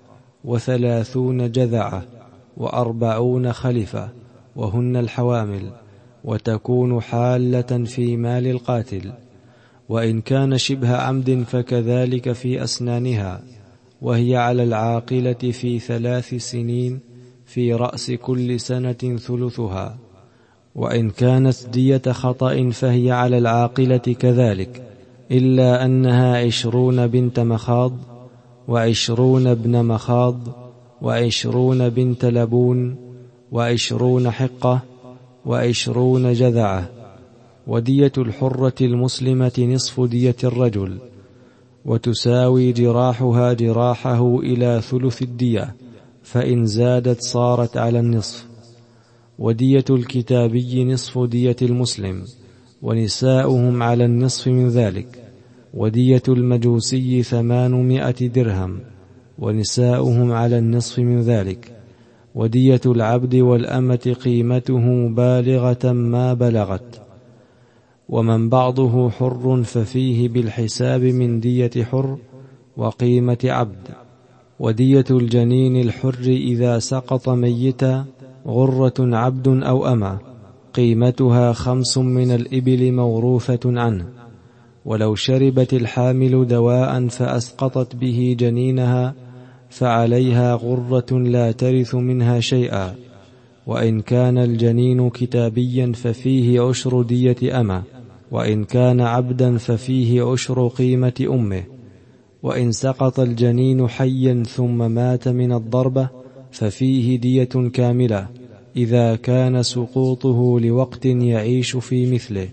[SPEAKER 1] وثلاثون جذعة وأربعون خلفة وهن الحوامل، وتكون حالة في مال القاتل. وإن كان شبه عمد فكذلك في أسنانها، وهي على العاقلة في ثلاث سنين في رأس كل سنة ثلثها. وإن كانت دية خطأ فهي على العاقلة كذلك، إلا أنها عشرون بنت مخاض، وعشرون ابن مخاض، وعشرون بنت لبون، وعشرون حقة، وعشرون جذعة. ودية الحرة المسلمة نصف دية الرجل، وتساوي جراحها جراحه إلى ثلث الدية، فإن زادت صارت على النصف. ودية الكتابي نصف دية المسلم، ونساؤهم على النصف من ذلك. ودية المجوسي ثمانمائة درهم، ونساؤهم على النصف من ذلك. ودية العبد والأمة قيمته بالغة ما بلغت. ومن بعضه حر ففيه بالحساب من دية حر وقيمة عبد. ودية الجنين الحر إذا سقط ميتا غرة عبد أو أمة، قيمتها خمس من الإبل موروثة عنه. ولو شربت الحامل دواء فأسقطت به جنينها فعليها غرة لا ترث منها شيئا. وإن كان الجنين كتابيا ففيه عشر دية أمة، وإن كان عبدا ففيه عشر قيمة أمه. وإن سقط الجنين حيا ثم مات من الضربة ففيه دية كاملة، إذا كان سقوطه لوقت يعيش في مثله.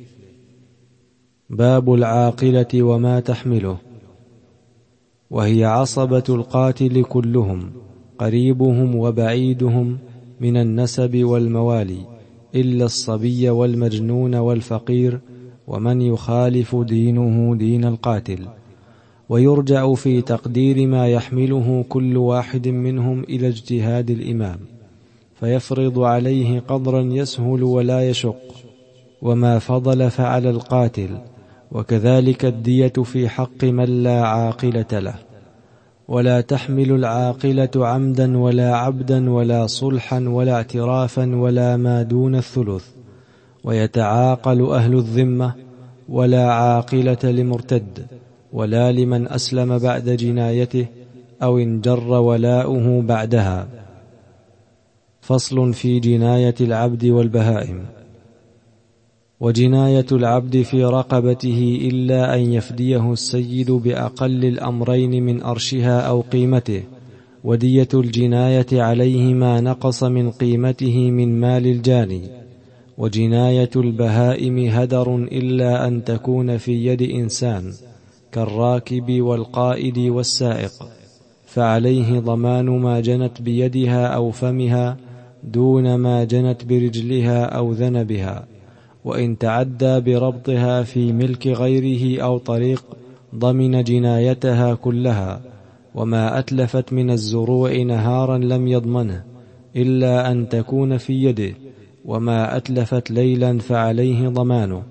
[SPEAKER 1] باب العاقلة وما تحمله. وهي عصبة القاتل كلهم، قريبهم وبعيدهم من النسب والموالي، إلا الصبي والمجنون والفقير ومن يخالف دينه دين القاتل. ويرجع في تقدير ما يحمله كل واحد منهم إلى اجتهاد الإمام، فيفرض عليه قدرا يسهل ولا يشق، وما فضل فعلى القاتل. وكذلك الدية في حق من لا عاقلة له. ولا تحمل العاقلة عمدا ولا عبدا ولا صلحا ولا اعترافا ولا ما دون الثلث. ويتعاقل أهل الذمة، ولا عاقلة لمرتد، ولا لمن أسلم بعد جنايته أو انجر ولاؤه بعدها. فصل في جناية العبد والبهائم. وجناية العبد في رقبته إلا أن يفديه السيد بأقل الأمرين من أرشها أو قيمته. ودية الجناية عليه ما نقص من قيمته من مال الجاني. وجناية البهائم هدر إلا أن تكون في يد إنسان كالراكب والقائد والسائق، فعليه ضمان ما جنت بيدها أو فمها دون ما جنت برجلها أو ذنبها. وإن تعدى بربطها في ملك غيره أو طريق ضمن جنايتها كلها. وما أتلفت من الزروع نهارا لم يضمنه إلا أن تكون في يده، وما أتلفت ليلا فعليه ضمانه.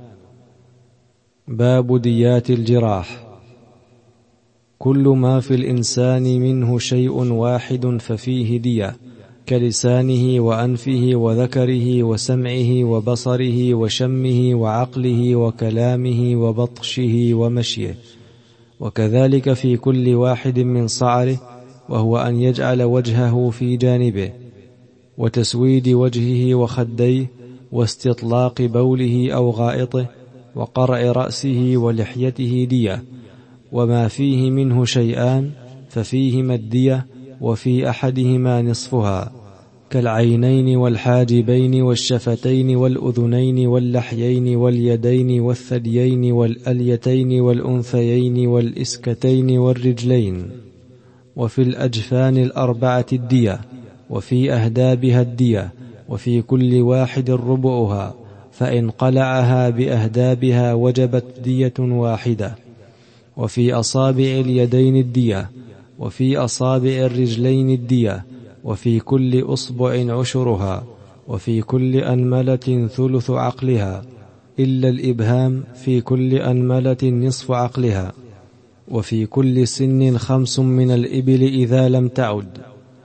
[SPEAKER 1] باب ديات الجراح. كل ما في الإنسان منه شيء واحد ففيه دية، كلسانه وأنفه وذكره وسمعه وبصره وشمه وعقله وكلامه وبطشه ومشيه. وكذلك في كل واحد من صعره، وهو أن يجعل وجهه في جانبه، وتسويد وجهه وخديه، واستطلاق بوله أو غائطه، وقرع رأسه ولحيته دية. وما فيه منه شيئان ففيهما الدية، وفي أحدهما نصفها، كالعينين والحاجبين والشفتين والأذنين واللحيين واليدين والثديين والأليتين والأنثيين والإسكتين والرجلين. وفي الأجفان الأربعة الدية، وفي أهدابها الدية، وفي كل واحد ربعها، فإن قلعها بأهدابها وجبت دية واحدة. وفي أصابع اليدين الدية، وفي أصابع الرجلين الدية، وفي كل أصبع عشرها، وفي كل أنملة ثلث عقلها، إلا الإبهام، في كل أنملة نصف عقلها. وفي كل سن خمس من الإبل إذا لم تعد،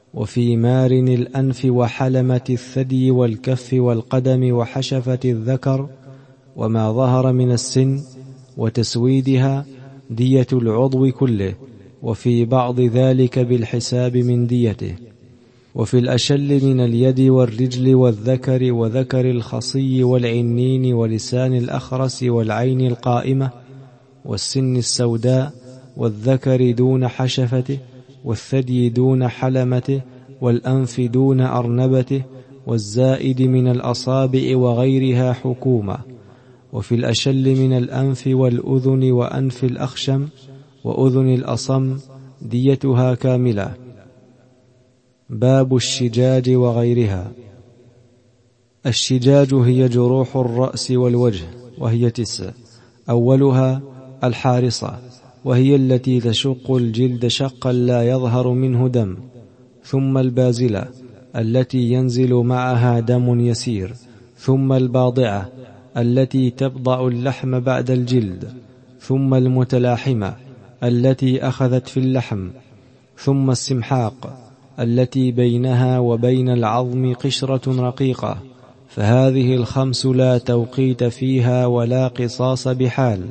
[SPEAKER 1] وفي مارن الأنف وحلمة الثدي والكف والقدم وحشفة الذكر وما ظهر من السن وتسويدها دية العضو كله، وفي بعض ذلك بالحساب من ديته. وفي الأشل من اليد والرجل والذكر وذكر الخصي والعنين ولسان الأخرس والعين القائمة والسن السوداء والذكر دون حشفته والثدي دون حلمته والأنف دون أرنبته والزائد من الأصابع وغيرها حكومة. وفي الأشل من الأنف والأذن وأنف الأخشم وأذن الأصم ديتها كاملة. باب الشجاج وغيرها. الشجاج هي جروح الرأس والوجه، وهي تسع. أولها الحارصة، وهي التي تشق الجلد شقا لا يظهر منه دم، ثم البازلة التي ينزل معها دم يسير، ثم الباضعة التي تبضع اللحم بعد الجلد، ثم المتلاحمة التي أخذت في اللحم، ثم السمحاق التي بينها وبين العظم قشرة رقيقة، فهذه الخمس لا توقيت فيها ولا قصاص بحال.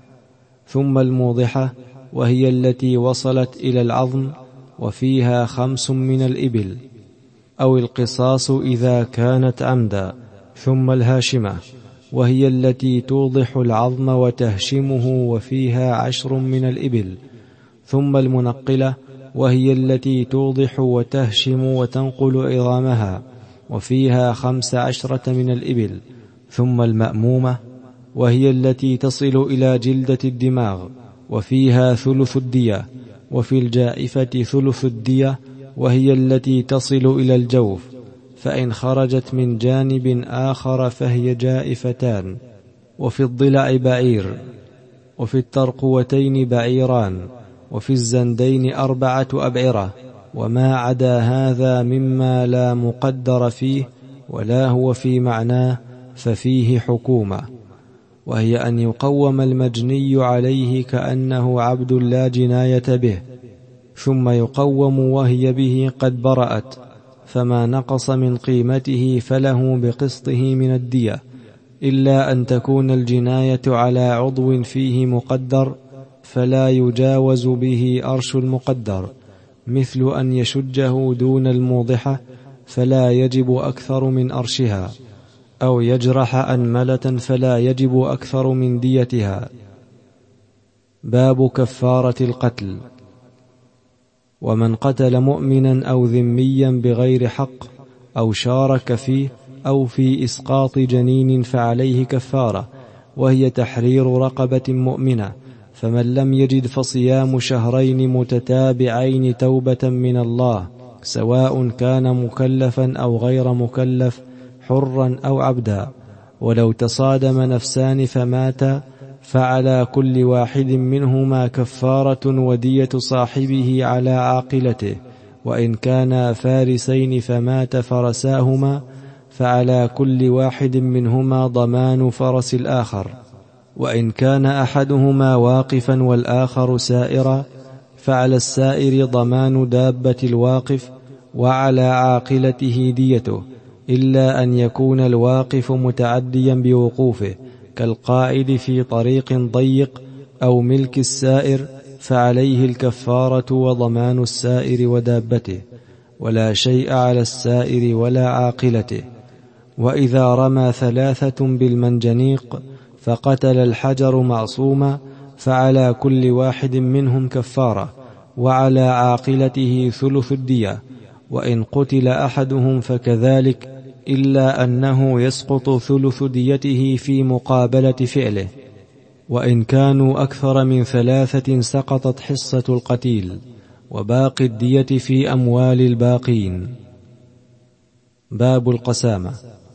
[SPEAKER 1] ثم الموضحة، وهي التي وصلت إلى العظم وفيها خمس من الإبل، أو القصاص إذا كانت عمدا. ثم الهاشمة، وهي التي توضح العظم وتهشمه وفيها عشر من الإبل. ثم المنقلة، وهي التي توضح وتهشم وتنقل عظامها وفيها خمس عشرة من الإبل. ثم المأمومة، وهي التي تصل إلى جلدة الدماغ وفيها ثلث الدية. وفي الجائفة ثلث الدية، وهي التي تصل إلى الجوف، فإن خرجت من جانب آخر فهي جائفتان. وفي الضلع بعير، وفي الترقوتين بعيران، وفي الزندين أربعة أبعرة، وما عدا هذا مما لا مقدر فيه ولا هو في معناه ففيه حكومة، وهي أن يقوم المجني عليه كأنه عبد لا جناية به، ثم يقوم وهي به قد برأت، فما نقص من قيمته فله بقسطه من الدية، إلا أن تكون الجناية على عضو فيه مقدر فلا يجاوز به أرش المقدر، مثل أن يشجه دون الموضحة فلا يجب أكثر من أرشها، أو يجرح أنملة فلا يجب أكثر من ديتها. باب كفارة القتل. ومن قتل مؤمنا أو ذميا بغير حق أو شارك فيه أو في إسقاط جنين فعليه كفارة، وهي تحرير رقبة مؤمنة، فمن لم يجد فصيام شهرين متتابعين توبة من الله، سواء كان مكلفا أو غير مكلف، حرا أو عبدا. ولو تصادم نفسان فماتا فعلى كل واحد منهما كفارة ودية صاحبه على عاقلته، وإن كانا فارسين فمات فرساهما فعلى كل واحد منهما ضمان فرس الآخر، وإن كان أحدهما واقفا والآخر سائرا فعلى السائر ضمان دابة الواقف، وعلى عاقلته ديته، إلا أن يكون الواقف متعديا بوقوفه كالقاعد في طريق ضيق أو ملك السائر، فعليه الكفارة وضمان السائر ودابته، ولا شيء على السائر ولا عاقلته. وإذا رمى ثلاثة بالمنجنيق فقتل الحجر معصوما فعلى كل واحد منهم كفارة، وعلى عاقلته ثلث الدية، وإن قتل أحدهم فكذلك، إلا أنه يسقط ثلث ديته في مقابلة فعله، وإن كانوا أكثر من ثلاثة سقطت حصة القتيل، وباقي الدية في أموال الباقين. باب القسامة.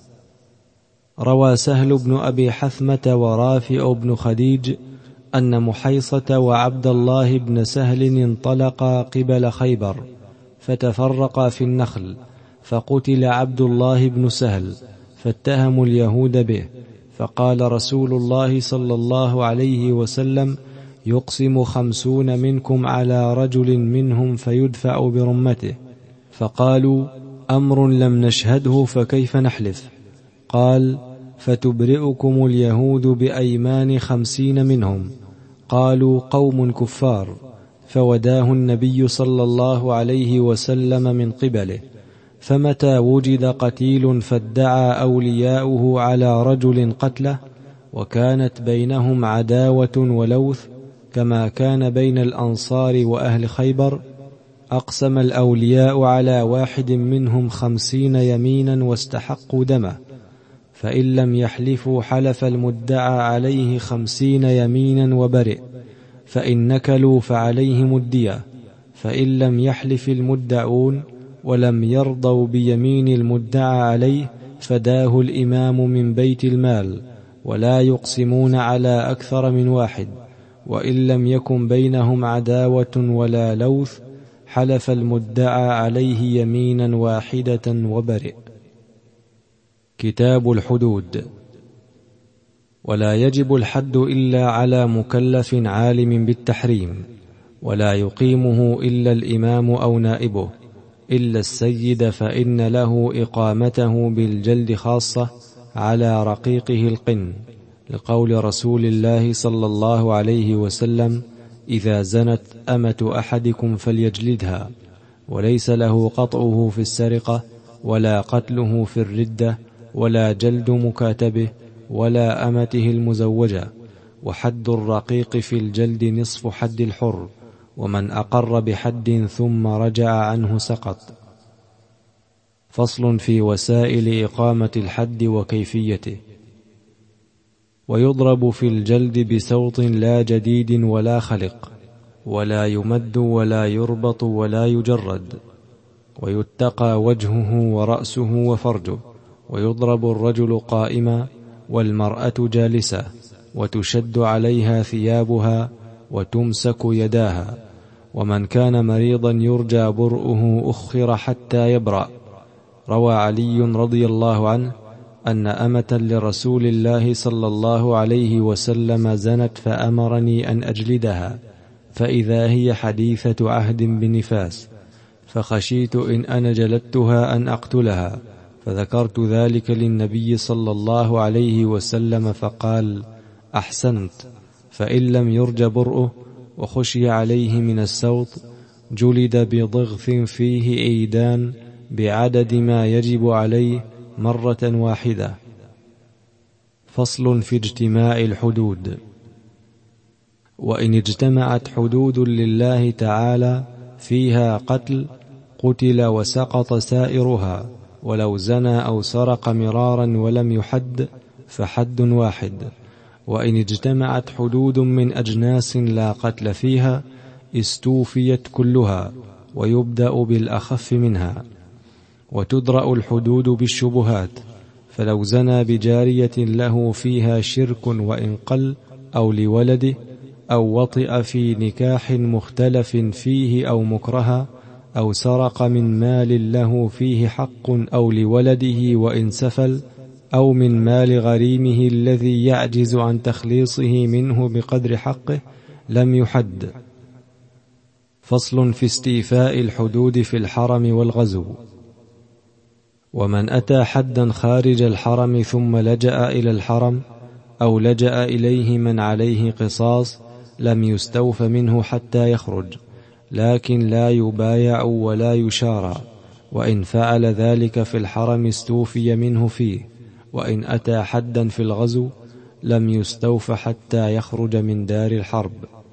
[SPEAKER 1] روى سهل بن أبي حثمة ورافع بن خديج أن محيصة وعبد الله بن سهل انطلقا قبل خيبر فتفرقا في النخل، فقتل عبد الله بن سهل، فاتهموا اليهود به، فقال رسول الله صلى الله عليه وسلم: يقسم خمسون منكم على رجل منهم فيدفع برمته، فقالوا: أمر لم نشهده فكيف نحلف؟ قال: فتبرئكم اليهود بأيمان خمسين منهم. قالوا: قوم كفار. فوداه النبي صلى الله عليه وسلم من قبله. فمتى وجد قتيل فادعى أولياؤه على رجل قتله، وكانت بينهم عداوة ولوث كما كان بين الأنصار وأهل خيبر، أقسم الأولياء على واحد منهم خمسين يمينا واستحقوا دمه، فإن لم يحلفوا حلف المدعى عليه خمسين يمينا وبرئ، فإن نكلوا فعليهم الدية، فإن لم يحلف المدعون ولم يرضوا بيمين المدعى عليه فداه الإمام من بيت المال، ولا يقسمون على أكثر من واحد، وإن لم يكن بينهم عداوة ولا لوث حلف المدعى عليه يمينا واحدة وبرئ. كتاب الحدود. ولا يجب الحد إلا على مكلف عالم بالتحريم، ولا يقيمه إلا الإمام أو نائبه، إلا السيد فإن له إقامته بالجلد خاصة على رقيقه القن، لقول رسول الله صلى الله عليه وسلم: إذا زنت أمة أحدكم فليجلدها. وليس له قطعه في السرقة، ولا قتله في الردة، ولا جلد مكاتبه، ولا أمته المزوجة. وحد الرقيق في الجلد نصف حد الحر، ومن أقر بحد ثم رجع عنه سقط. فصل في وسائل إقامة الحد وكيفيته. ويضرب في الجلد بسوط لا جديد ولا خلق، ولا يمد ولا يربط ولا يجرد، ويتقى وجهه ورأسه وفرجه. ويضرب الرجل قائما، والمرأة جالسة، وتشد عليها ثيابها، وتمسك يداها. ومن كان مريضا يرجى برؤه أخر حتى يبرأ. روى علي رضي الله عنه أن أمة لرسول الله صلى الله عليه وسلم زنت فأمرني أن أجلدها، فإذا هي حديثة عهد بنفاس، فخشيت إن أنا جلدتها أن أقتلها، فذكرت ذلك للنبي صلى الله عليه وسلم فقال: أحسنت. فإن لم يرج برؤه وخشي عليه من السوط جلد بضغث فيه إيدان بعدد ما يجب عليه مرة واحدة. فصل في اجتماع الحدود. وإن اجتمعت حدود لله تعالى فيها قتل قتل وسقط سائرها، ولو زنى أو سرق مرارا ولم يحد فحد واحد. وإن اجتمعت حدود من أجناس لا قتل فيها استوفيت كلها، ويبدأ بالأخف منها. وتدرأ الحدود بالشبهات، فلو زنى بجارية له فيها شرك وإن قل، أو لولده، أو وطئ في نكاح مختلف فيه أو مكرها، أو سرق من مال له فيه حق أو لولده وإن سفل، أو من مال غريمه الذي يعجز عن تخليصه منه بقدر حقه، لم يحد. فصل في استيفاء الحدود في الحرم والغزو. ومن أتى حدا خارج الحرم ثم لجأ إلى الحرم، أو لجأ إليه من عليه قصاص، لم يستوف منه حتى يخرج، لكن لا يبايع ولا يشارى. وإن فعل ذلك في الحرم استوفي منه فيه. وإن أتى حدا في الغزو لم يستوف حتى يخرج من دار الحرب.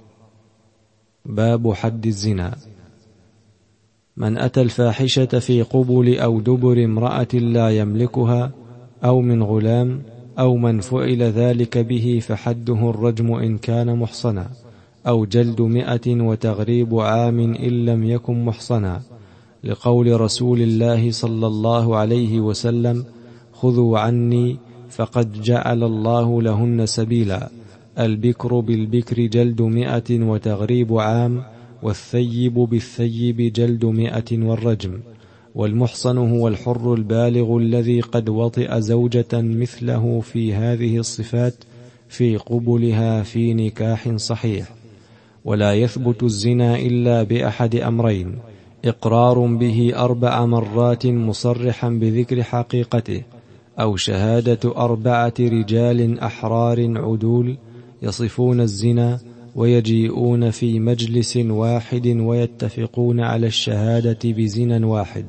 [SPEAKER 1] باب حد الزنا. من أتى الفاحشة في قبل أو دبر امرأة لا يملكها، أو من غلام، أو من فعل ذلك به فحده الرجم إن كان محصنا، أو جلد مئة وتغريب عام إن لم يكن محصنا، لقول رسول الله صلى الله عليه وسلم: خذوا عني فقد جعل الله لهن سبيلا. البكر بالبكر جلد مئة وتغريب عام، والثيب بالثيب جلد مئة والرجم. والمحصن هو الحر البالغ الذي قد وطئ زوجة مثله في هذه الصفات في قبلها في نكاح صحيح. ولا يثبت الزنا إلا بأحد أمرين: إقرار به أربع مرات مصرحا بذكر حقيقته، أو شهادة أربعة رجال أحرار عدول يصفون الزنا ويجيئون في مجلس واحد ويتفقون على الشهادة بزنا واحد.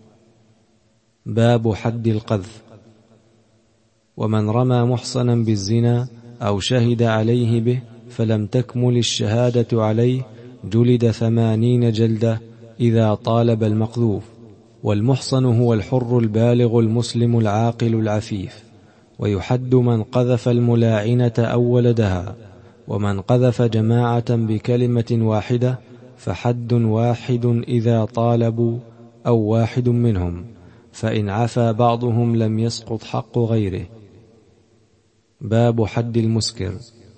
[SPEAKER 1] باب حد القذف. ومن رمى محصنا بالزنا أو شهد عليه به فلم تكمل الشهادة عليه جلد ثمانين جلدة إذا طالب المقذوف. والمحصن هو الحر البالغ المسلم العاقل العفيف. ويحد من قذف الملاعنة أو ولدها. ومن قذف جماعة بكلمة واحدة فحد واحد إذا طالبوا أو واحد منهم، فإن عفى بعضهم لم يسقط حق غيره. باب حد المسكر.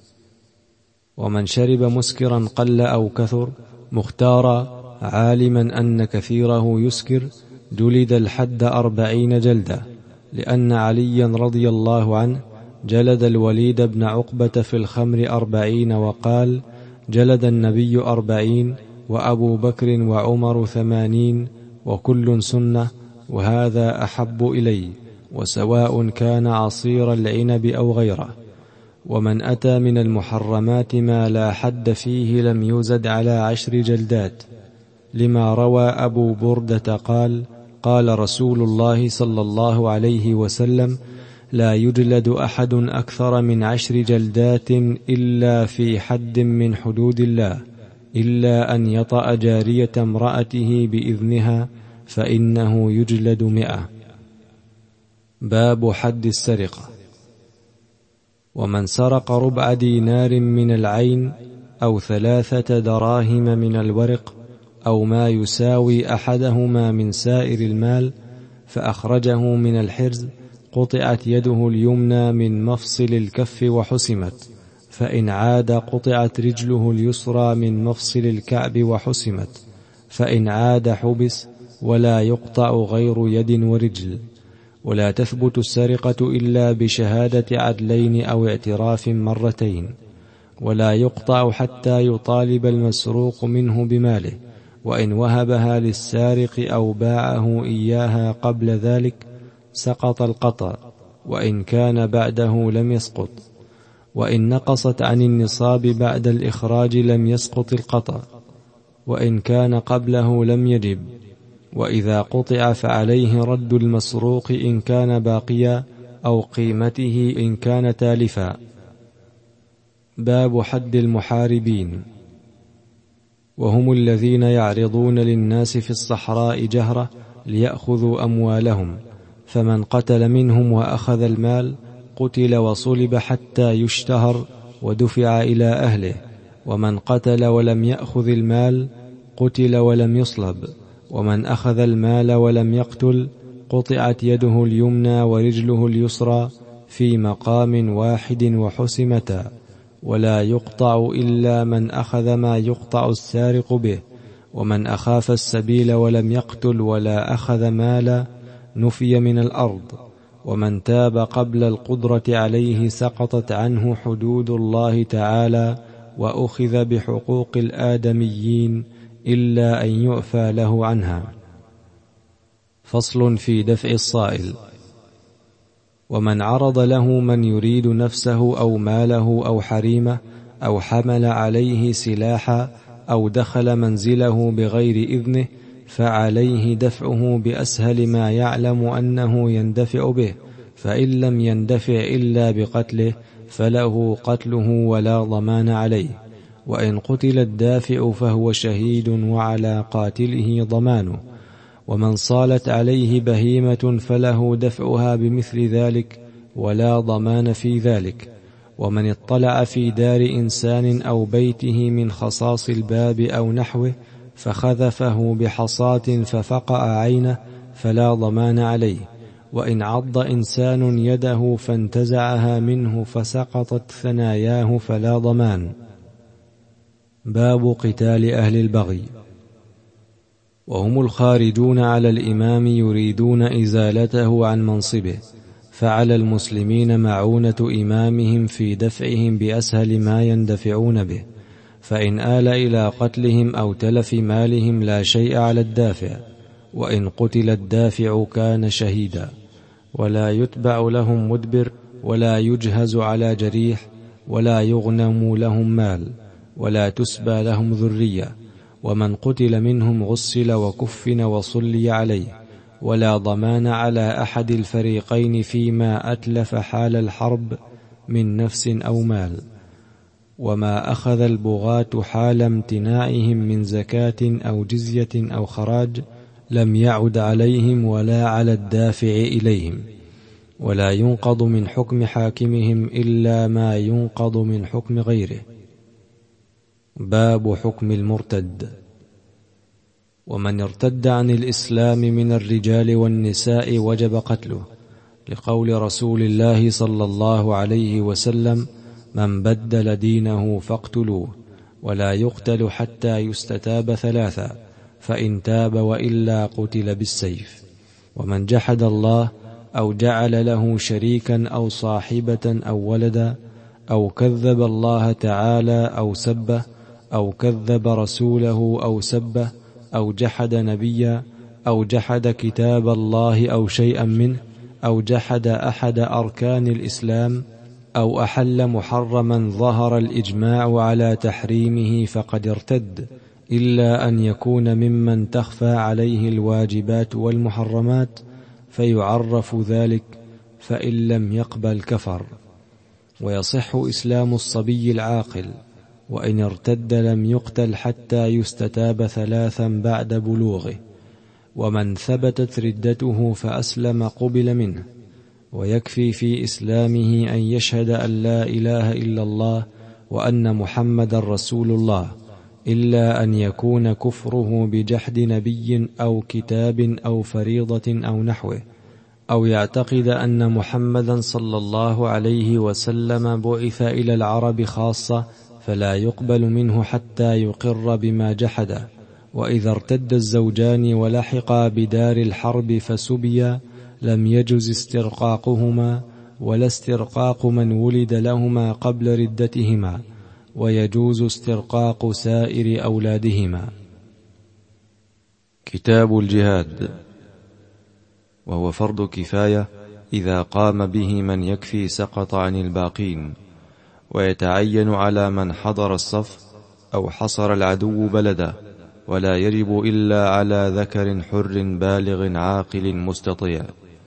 [SPEAKER 1] ومن شرب مسكرا قل أو كثر مختارا عالما أن كثيره يسكر جلد الحد أربعين جلدة، لأن عليا رضي الله عنه جلد الوليد بن عقبة في الخمر أربعين، وقال جلد النبي أربعين وأبو بكر وعمر ثمانين وكل سنة، وهذا أحب إلي، وسواء كان عصير العنب أو غيره. ومن أتى من المحرمات ما لا حد فيه لم يزد على عشر جلدات، لما روى أبو بردة قال قال رسول الله صلى الله عليه وسلم لا يجلد أحد أكثر من عشر جلدات إلا في حد من حدود الله، إلا أن يطأ جارية امرأته بإذنها فإنه يجلد مئة. باب حد السرقة. ومن سرق ربع دينار من العين أو ثلاثة دراهم من الورق أو ما يساوي أحدهما من سائر المال فأخرجه من الحرز قطعت يده اليمنى من مفصل الكف وحسمت، فإن عاد قطعت رجله اليسرى من مفصل الكعب وحسمت، فإن عاد حبس، ولا يقطع غير يد ورجل. ولا تثبت السرقة إلا بشهادة عدلين أو اعتراف مرتين. ولا يقطع حتى يطالب المسروق منه بماله، وإن وهبها للسارق أو باعه إياها قبل ذلك سقط القطع، وإن كان بعده لم يسقط. وإن نقصت عن النصاب بعد الإخراج لم يسقط القطع، وإن كان قبله لم يجب. وإذا قطع فعليه رد المسروق إن كان باقيا أو قيمته إن كان تالفا. باب حد المحاربين. وهم الذين يعرضون للناس في الصحراء جهرة ليأخذوا أموالهم، فمن قتل منهم وأخذ المال قتل وصلب حتى يشتهر ودفع إلى أهله، ومن قتل ولم يأخذ المال قتل ولم يصلب، ومن أخذ المال ولم يقتل قطعت يده اليمنى ورجله اليسرى في مقام واحد وحسمتا. ولا يقطع إلا من أخذ ما يقطع السارق به. ومن أخاف السبيل ولم يقتل ولا أخذ مالا نفي من الأرض. ومن تاب قبل القدرة عليه سقطت عنه حدود الله تعالى وأخذ بحقوق الآدميين إلا أن يعفى له عنها. فصل في دفع الصائل. ومن عرض له من يريد نفسه أو ماله أو حريمه أو حمل عليه سلاحا أو دخل منزله بغير إذنه فعليه دفعه بأسهل ما يعلم أنه يندفع به، فإن لم يندفع إلا بقتله فله قتله ولا ضمان عليه. وإن قتل الدافع فهو شهيد وعلى قاتله ضمانه. ومن صالت عليه بهيمة فله دفعها بمثل ذلك ولا ضمان في ذلك. ومن اطلع في دار إنسان أو بيته من خصاص الباب أو نحوه فخذفه بحصاة ففقأ عينه فلا ضمان عليه. وإن عض إنسان يده فانتزعها منه فسقطت ثناياه فلا ضمان. باب قتال أهل البغي. وهم الخارجون على الإمام يريدون إزالته عن منصبه، فعلى المسلمين معونة إمامهم في دفعهم بأسهل ما يندفعون به. فإن آل إلى قتلهم أو تلف مالهم لا شيء على الدافع، وإن قتل الدافع كان شهيدا، ولا يتبع لهم مدبر، ولا يجهز على جريح، ولا يغنم لهم مال، ولا تسبى لهم ذرية، ومن قتل منهم غسل وكفن وصلي عليه، ولا ضمان على أحد الفريقين فيما أتلف حال الحرب من نفس أو مال. وما أخذ البغاة حال امتناعهم من زكاة أو جزية أو خراج لم يعد عليهم ولا على الدافع إليهم، ولا ينقض من حكم حاكمهم إلا ما ينقض من حكم غيره. باب حكم المرتد. ومن ارتد عن الإسلام من الرجال والنساء وجب قتله، لقول رسول الله صلى الله عليه وسلم: من بدل دينه فاقتلوه، ولا يقتل حتى يستتاب ثلاثا، فإن تاب وإلا قتل بالسيف. ومن جحد الله أو جعل له شريكا أو صاحبة أو ولدا، أو كذب الله تعالى أو سبه، أو كذب رسوله أو سبه، أو جحد نبيا، أو جحد كتاب الله أو شيئا منه، أو جحد أحد أركان الإسلام، أو أحل محرما ظهر الإجماع على تحريمه فقد ارتد، إلا أن يكون ممن تخفى عليه الواجبات والمحرمات فيعرف ذلك، فإن لم يقبل كفر. ويصح إسلام الصبي العاقل، وإن ارتد لم يقتل حتى يستتاب ثلاثا بعد بلوغه. ومن ثبتت ردته فأسلم قبل منه، ويكفي في إسلامه أن يشهد أن لا إله إلا الله وأن محمد رسول الله، إلا أن يكون كفره بجحد نبي أو كتاب أو فريضة أو نحوه، أو يعتقد أن محمدا صلى الله عليه وسلم بعث إلى العرب خاصة، فلا يقبل منه حتى يقر بما جحده. وإذا ارتد الزوجان ولحقا بدار الحرب فسبيا لم يجز استرقاقهما، ولا استرقاق من ولد لهما قبل ردتهما، ويجوز استرقاق سائر أولادهما.
[SPEAKER 2] كتاب الجهاد، وهو فرض كفاية إذا قام به من يكفي سقط عن الباقين، ويتعين على من حضر الصف أو حصر العدو بلده، ولا يجب إلا على ذكر حر بالغ عاقل مستطيع.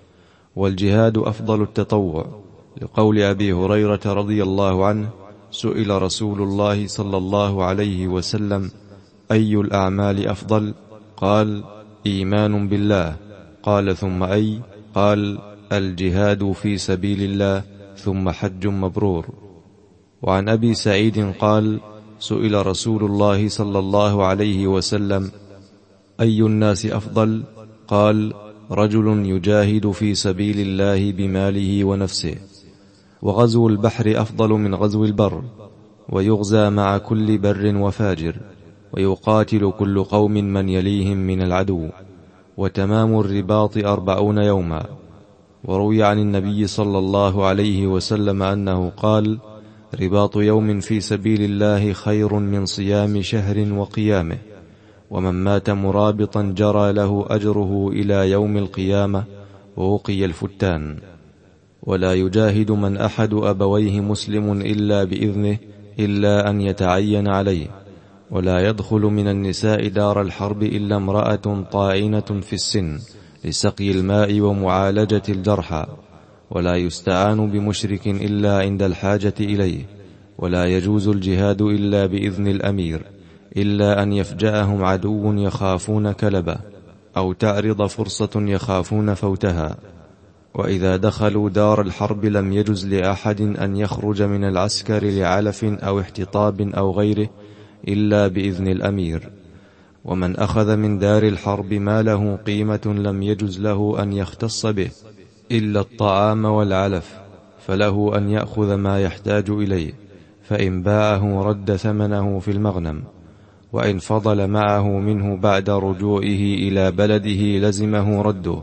[SPEAKER 2] والجهاد أفضل التطوع، لقول أبي هريرة رضي الله عنه: سئل رسول الله صلى الله عليه وسلم: أي الأعمال أفضل؟ قال: إيمان بالله. قال: ثم أي؟ قال: الجهاد في سبيل الله، ثم حج مبرور. وعن أبي سعيد قال: سئل رسول الله صلى الله عليه وسلم: أي الناس أفضل؟ قال: رجل يجاهد في سبيل الله بماله ونفسه. وغزو البحر أفضل من غزو البر، ويغزى مع كل بر وفاجر، ويقاتل كل قوم من يليهم من العدو، وتمام الرباط أربعون يوما. وروي عن النبي صلى الله عليه وسلم أنه قال: رباط يوم في سبيل الله خير من صيام شهر وقيامه، ومن مات مرابطا جرى له أجره إلى يوم القيامة، ووقي الفتان. ولا يجاهد من أحد أبويه مسلم إلا بإذنه، إلا أن يتعين عليه. ولا يدخل من النساء دار الحرب إلا امرأة طاعنة في السن لسقي الماء ومعالجة الجرحى. ولا يستعان بمشرك إلا عند الحاجة إليه. ولا يجوز الجهاد إلا بإذن الأمير، إلا أن يفجأهم عدو يخافون كلبه، أو تعرض فرصة يخافون فوتها. وإذا دخلوا دار الحرب لم يجز لأحد أن يخرج من العسكر لعلف أو احتطاب أو غيره إلا بإذن الأمير. ومن أخذ من دار الحرب ما له قيمة لم يجز له أن يختص به إلا الطعام والعلف، فله أن يأخذ ما يحتاج إليه، فإن باعه رد ثمنه في المغنم. وإن فضل معه منه بعد رجوعه إلى بلده لزمه رده،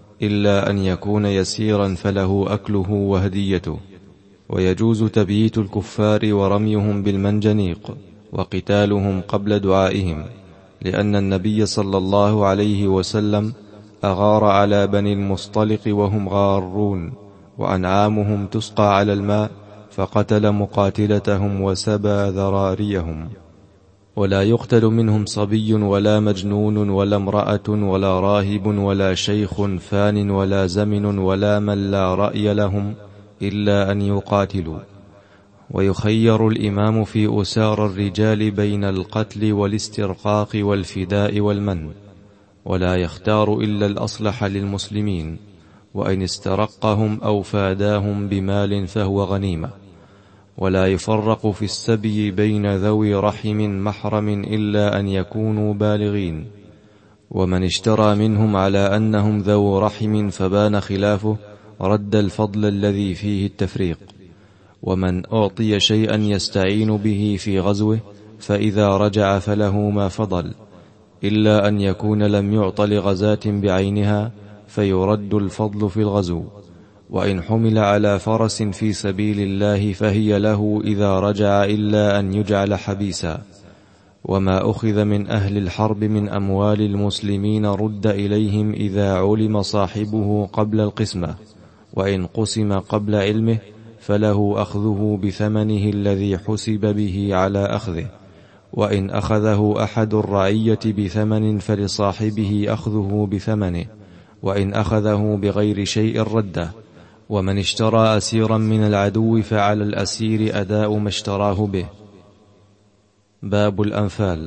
[SPEAKER 2] إلا أن يكون يسيرا فله أكله وهديته. ويجوز تبييت الكفار ورميهم بالمنجنيق، وقتالهم قبل دعائهم، لأن النبي صلى الله عليه وسلم أغار على بني المصطلق وهم غارون وأنعامهم تسقى على الماء، فقتل مقاتلتهم وسبى ذراريهم. ولا يقتل منهم صبي ولا مجنون ولا امرأة ولا راهب ولا شيخ فان ولا زمن ولا من لا رأي لهم إلا أن يقاتلوا. ويخير الإمام في أسار الرجال بين القتل والاسترقاق والفداء والمن، ولا يختار إلا الأصلح للمسلمين، وإن استرقهم أو فاداهم بمال فهو غنيمة. ولا يفرق في السبي بين ذوي رحم محرم إلا أن يكونوا بالغين، ومن اشترى منهم على أنهم ذو رحم فبان خلافه رد الفضل الذي فيه التفريق. ومن أعطي شيئا يستعين به في غزوه فإذا رجع فله ما فضل، إلا أن يكون لم يعط لغزاة بعينها فيرد الفضل في الغزو. وإن حمل على فرس في سبيل الله فهي له إذا رجع إلا أن يجعل حبيسا. وما أخذ من أهل الحرب من أموال المسلمين رد إليهم إذا علم صاحبه قبل القسمة، وإن قسم قبل علمه فله أخذه بثمنه الذي حسب به على أخذه، وإن أخذه أحد الرعية بثمن فلصاحبه أخذه بثمنه، وإن أخذه بغير شيء رده. ومن اشترى أسيرا من العدو فعلى الأسير أداء ما اشتراه به. باب الأنفال،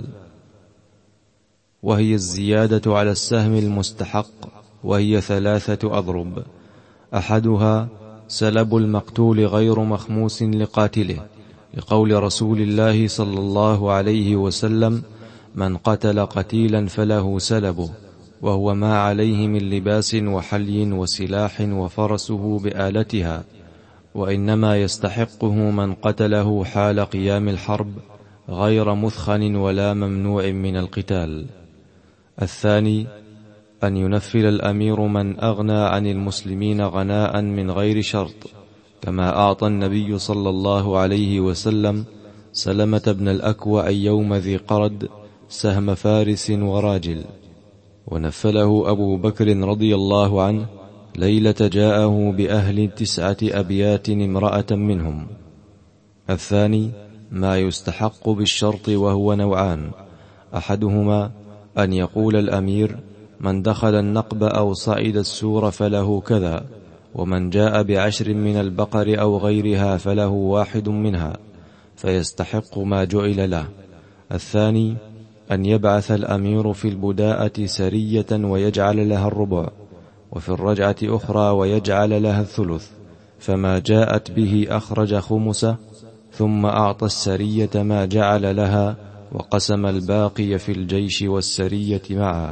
[SPEAKER 2] وهي الزيادة على السهم المستحق، وهي ثلاثة أضرب: أحدها سلب المقتول غير مخموس لقاتله، لقول رسول الله صلى الله عليه وسلم: من قتل قتيلا فله سلبه، وهو ما عليه من لباس وحلي وسلاح وفرسه بآلتها، وإنما يستحقه من قتله حال قيام الحرب غير مثخن ولا ممنوع من القتال. الثاني أن ينفل الأمير من أغنى عن المسلمين غناء من غير شرط، كما أعطى النبي صلى الله عليه وسلم سلمة بن الأكوع يوم ذي قرد سهم فارس وراجل، ونفله أبو بكر رضي الله عنه ليلة جاءه بأهل تسعة أبيات امرأة منهم. الثاني ما يستحق بالشرط، وهو نوعان: أحدهما أن يقول الأمير: من دخل النقب أو صعد السور فله كذا، ومن جاء بعشر من البقر أو غيرها فله واحد منها، فيستحق ما جعل له. الثاني أن يبعث الأمير في البداءة سرية ويجعل لها الربع، وفي الرجعة أخرى ويجعل لها الثلث، فما جاءت به أخرج خمسه، ثم أعطى السرية ما جعل لها، وقسم الباقي في الجيش والسرية معا.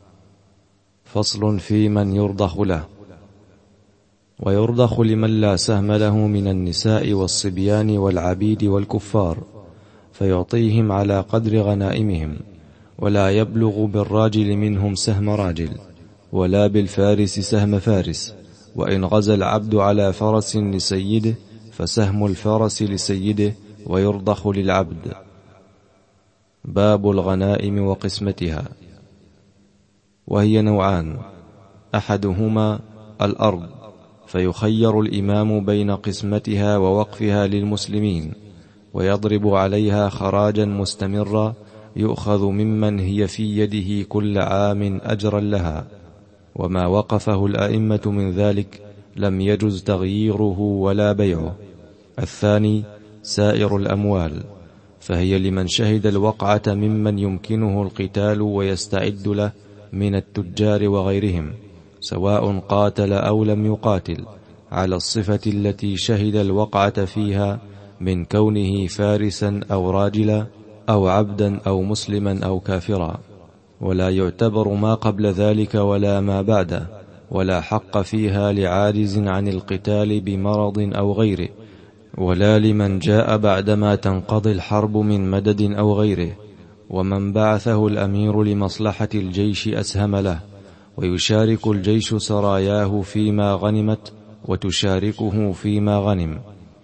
[SPEAKER 2] فصل في من يرضخ له. ويرضخ لمن لا سهم له من النساء والصبيان والعبيد والكفار، فيعطيهم على قدر غنائمهم، ولا يبلغ بالراجل منهم سهم راجل، ولا بالفارس سهم فارس. وإن غزا العبد على فرس لسيده فسهم الفرس لسيده، ويرضخ للعبد. باب الغنائم وقسمتها، وهي نوعان: أحدهما الأرض، فيخير الإمام بين قسمتها ووقفها للمسلمين، ويضرب عليها خراجا مستمرا يؤخذ ممن هي في يده كل عام أجرا لها، وما وقفه الأئمة من ذلك لم يجز تغييره ولا بيعه. الثاني سائر الأموال، فهي لمن شهد الوقعة ممن يمكنه القتال ويستعد له من التجار وغيرهم، سواء قاتل أو لم يقاتل، على الصفة التي شهد الوقعة فيها من كونه فارسا أو راجلا أو عبدا أو مسلما أو كافرا. ولا يعتبر ما قبل ذلك ولا ما بعده، ولا حق فيها لعاجز عن القتال بمرض أو غيره، ولا لمن جاء بعدما تنقضي الحرب من مدد أو غيره. ومن بعثه الأمير لمصلحة الجيش أسهم له، ويشارك الجيش سراياه فيما غنمت، وتشاركه فيما غنم.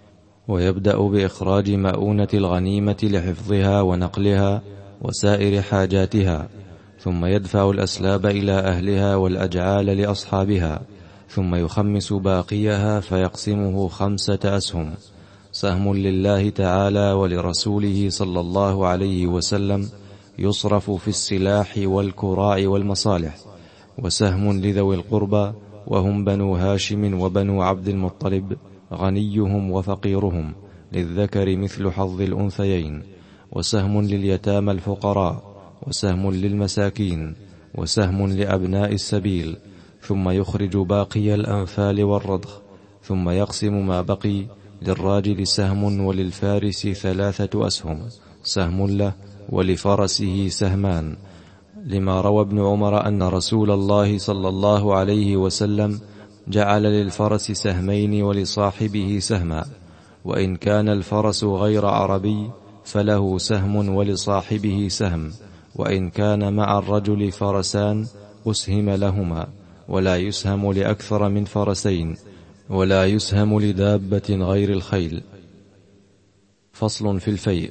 [SPEAKER 2] ويبدأ بإخراج مؤونة الغنيمة لحفظها ونقلها وسائر حاجاتها، ثم يدفع الأسلاب إلى أهلها والأجعال لأصحابها، ثم يخمس باقيها فيقسمه خمسة أسهم: سهم لله تعالى ولرسوله صلى الله عليه وسلم يصرف في السلاح والكراع والمصالح، وسهم لذوي القربى وهم بنو هاشم وبنو عبد المطلب غنيهم وفقيرهم للذكر مثل حظ الأنثيين، وسهم لليتامى الفقراء، وسهم للمساكين، وسهم لأبناء السبيل، ثم يخرج باقي الأنفال والرضخ، ثم يقسم ما بقي: للراجل سهم وللفارس ثلاثة أسهم، سهم له ولفرسه سهمان، لما روى ابن عمر أن رسول الله صلى الله عليه وسلم جعل للفرس سهمين ولصاحبه سهما، وإن كان الفرس غير عربي فله سهم ولصاحبه سهم، وإن كان مع الرجل فرسان أسهم لهما، ولا يسهم لأكثر من فرسين، ولا يسهم لدابة غير الخيل. فصل في الفيء.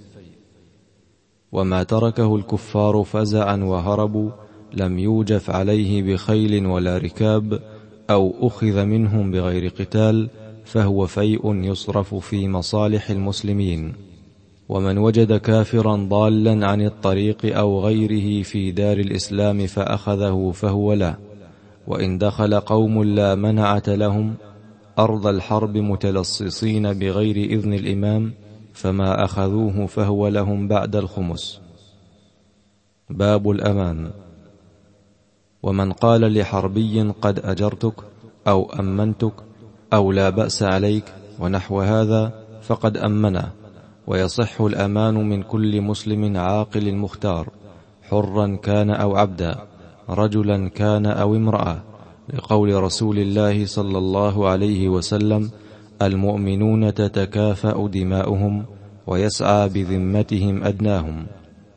[SPEAKER 2] وما تركه الكفار فزعا وهربوا لم يوجف عليه بخيل ولا ركاب، أو أخذ منهم بغير قتال، فهو فيء يصرف في مصالح المسلمين. ومن وجد كافرا ضالا عن الطريق أو غيره في دار الإسلام فأخذه فهو له، وإن دخل قوم لا منعة لهم أرض الحرب متلصصين بغير إذن الإمام فما أخذوه فهو لهم بعد الخمس. باب الأمان. ومن قال لحربي قد أجرتك أو أمنتك أو لا بأس عليك ونحو هذا فقد أمنه، ويصح الأمان من كل مسلم عاقل مختار، حرا كان أو عبدا، رجلا كان أو امرأة، لقول رسول الله صلى الله عليه وسلم: المؤمنون تتكافأ دماؤهم ويسعى بذمتهم أدناهم.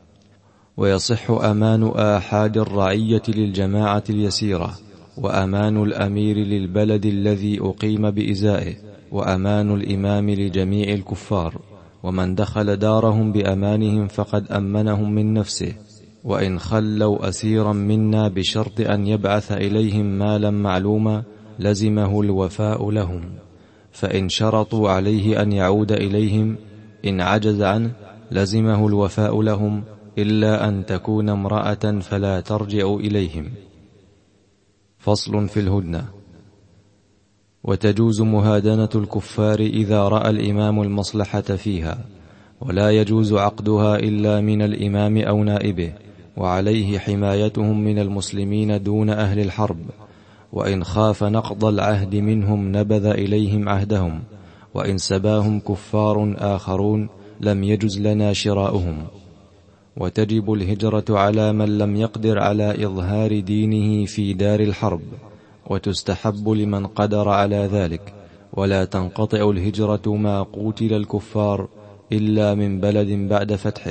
[SPEAKER 2] ويصح أمان آحاد الرعية للجماعة اليسيرة، وأمان الأمير للبلد الذي أقيم بإزائه، وأمان الإمام لجميع الكفار، ومن دخل دارهم بأمانهم فقد أمنهم من نفسه، وإن خلوا أسيرا منا بشرط أن يبعث إليهم مالا معلوما لزمه الوفاء لهم، فإن شرطوا عليه أن يعود إليهم إن عجز عنه لزمه الوفاء لهم، إلا أن تكون امرأة فلا ترجع إليهم. فصل في الهدنة. وتجوز مهادنة الكفار إذا رأى الإمام المصلحة فيها، ولا يجوز عقدها إلا من الإمام أو نائبه، وعليه حمايتهم من المسلمين دون أهل الحرب، وإن خاف نقض العهد منهم نبذ إليهم عهدهم، وإن سباهم كفار آخرون لم يجز لنا شراؤهم. وتجب الهجرة على من لم يقدر على إظهار دينه في دار الحرب، وتستحب لمن قدر على ذلك، ولا تنقطع الهجرة ما قوتل الكفار إلا من بلد بعد فتحه.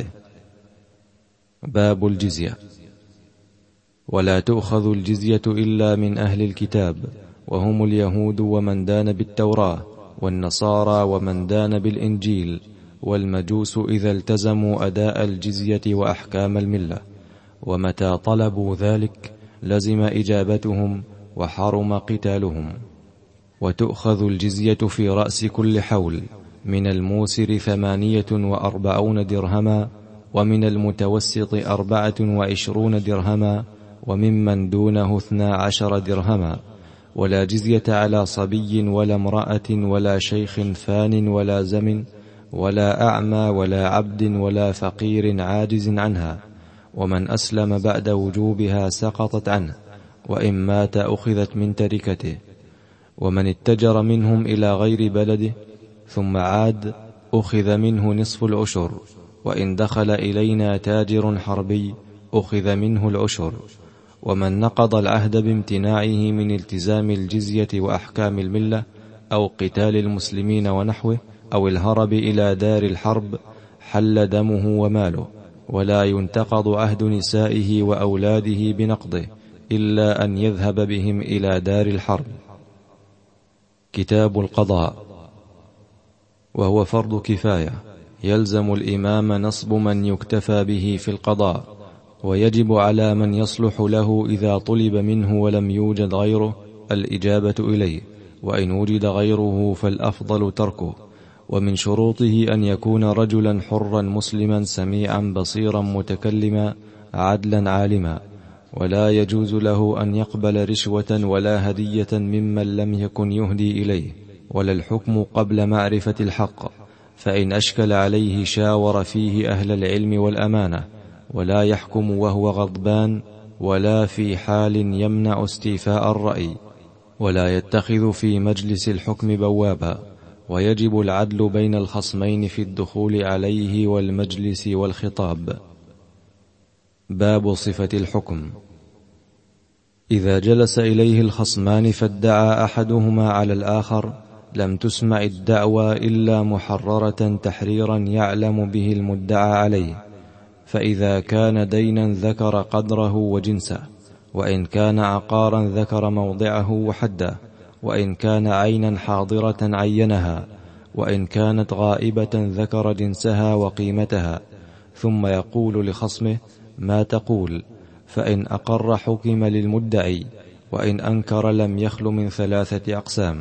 [SPEAKER 2] باب الجزية. ولا تؤخذ الجزية إلا من أهل الكتاب، وهم اليهود ومن دان بالتوراة، والنصارى ومن دان بالإنجيل، والمجوس إذا التزموا أداء الجزية وأحكام الملة، ومتى طلبوا ذلك لزم إجابتهم وحرم قتالهم. وتؤخذ الجزية في رأس كل حول، من الموسر ثمانية وأربعون درهما، ومن المتوسط أربعة وعشرون درهما، وممن دونه اثنا عشر درهما. ولا جزية على صبي ولا امرأة ولا شيخ فان ولا زمن ولا أعمى ولا عبد ولا فقير عاجز عنها، ومن أسلم بعد وجوبها سقطت عنه، وإن مات أخذت من تركته. ومن اتجر منهم إلى غير بلده ثم عاد أخذ منه نصف العشر، وإن دخل إلينا تاجر حربي أخذ منه العشر. ومن نقض العهد بامتناعه من التزام الجزية وأحكام الملة أو قتال المسلمين ونحوه، أو الهرب إلى دار الحرب، حل دمه وماله، ولا ينتقض عهد نسائه وأولاده بنقضه إلا أن يذهب بهم إلى دار الحرب. كتاب القضاء. وهو فرض كفاية، يلزم الإمام نصب من يكتفى به في القضاء، ويجب على من يصلح له إذا طلب منه ولم يوجد غيره الإجابة إليه، وإن وجد غيره فالأفضل تركه. ومن شروطه أن يكون رجلا حرا مسلما سميعا بصيرا متكلما عدلا عالما، ولا يجوز له أن يقبل رشوة ولا هدية ممن لم يكن يهدي إليه، ولا الحكم قبل معرفة الحق، فإن أشكل عليه شاور فيه أهل العلم والأمانة، ولا يحكم وهو غضبان، ولا في حال يمنع استيفاء الرأي، ولا يتخذ في مجلس الحكم بوابا، ويجب العدل بين الخصمين في الدخول عليه والمجلس والخطاب. باب صفة الحكم. إذا جلس إليه الخصمان فادعى أحدهما على الآخر لم تسمع الدعوى إلا محررة تحريرا يعلم به المدعى عليه، فإذا كان دينا ذكر قدره وجنسه، وإن كان عقارا ذكر موضعه وحده، وإن كان عينا حاضرة عينها، وإن كانت غائبة ذكر جنسها وقيمتها، ثم يقول لخصمه: ما تقول؟ فإن أقر حكم للمدعي، وإن أنكر لم يخل من ثلاثة أقسام: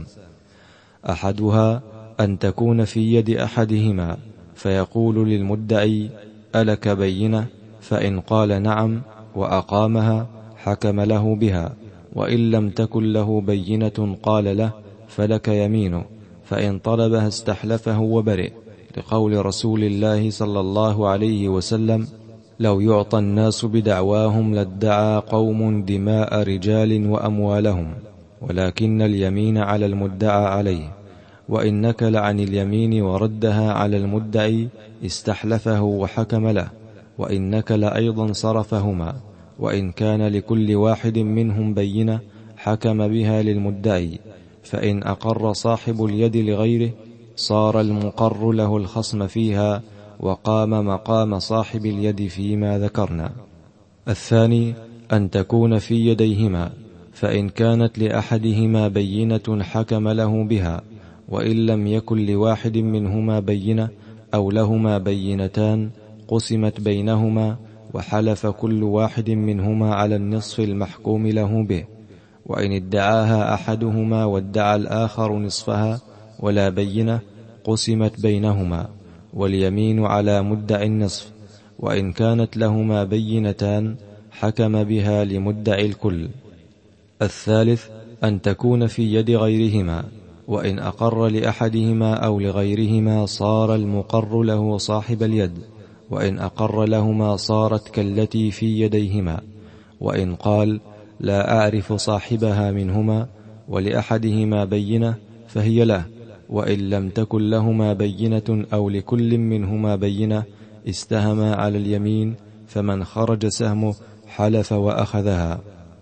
[SPEAKER 2] أحدها أن تكون في يد أحدهما فيقول للمدعي: ألك بينة؟ فإن قال نعم وأقامها حكم له بها، وإن لم تكن له بينة قال له: فلك يمينه، فإن طلبها استحلفه وبرئ، لقول رسول الله صلى الله عليه وسلم: لو يعطى الناس بدعواهم لادعى قوم دماء رجال وأموالهم، ولكن اليمين على المدعى عليه، وإن نكل عن اليمين وردها على المدعي استحلفه وحكم له، وإن نكل أيضا صرفهما، وإن كان لكل واحد منهم بينة حكم بها للمدعي، فإن أقر صاحب اليد لغيره صار المقر له الخصم فيها، وقام مقام صاحب اليد فيما ذكرنا. الثاني أن تكون في يديهما، فإن كانت لأحدهما بينة حكم له بها، وإن لم يكن لواحد منهما بينة أو لهما بينتان قسمت بينهما، وحلف كل واحد منهما على النصف المحكوم له به، وإن ادعاها أحدهما وادعى الآخر نصفها ولا بينة قسمت بينهما، واليمين على مدع النصف، وإن كانت لهما بينتان حكم بها لمدع الكل. الثالث أن تكون في يد غيرهما، وإن أقر لأحدهما أو لغيرهما صار المقر له صاحب اليد، وإن أقر لهما صارت كالتي في يديهما، وإن قال: لا أعرف صاحبها منهما ولأحدهما بينة فهي له، وإن لم تكن لهما بينة أو لكل منهما بينة استهما على اليمين، فمن خرج سهمه حلف وأخذها.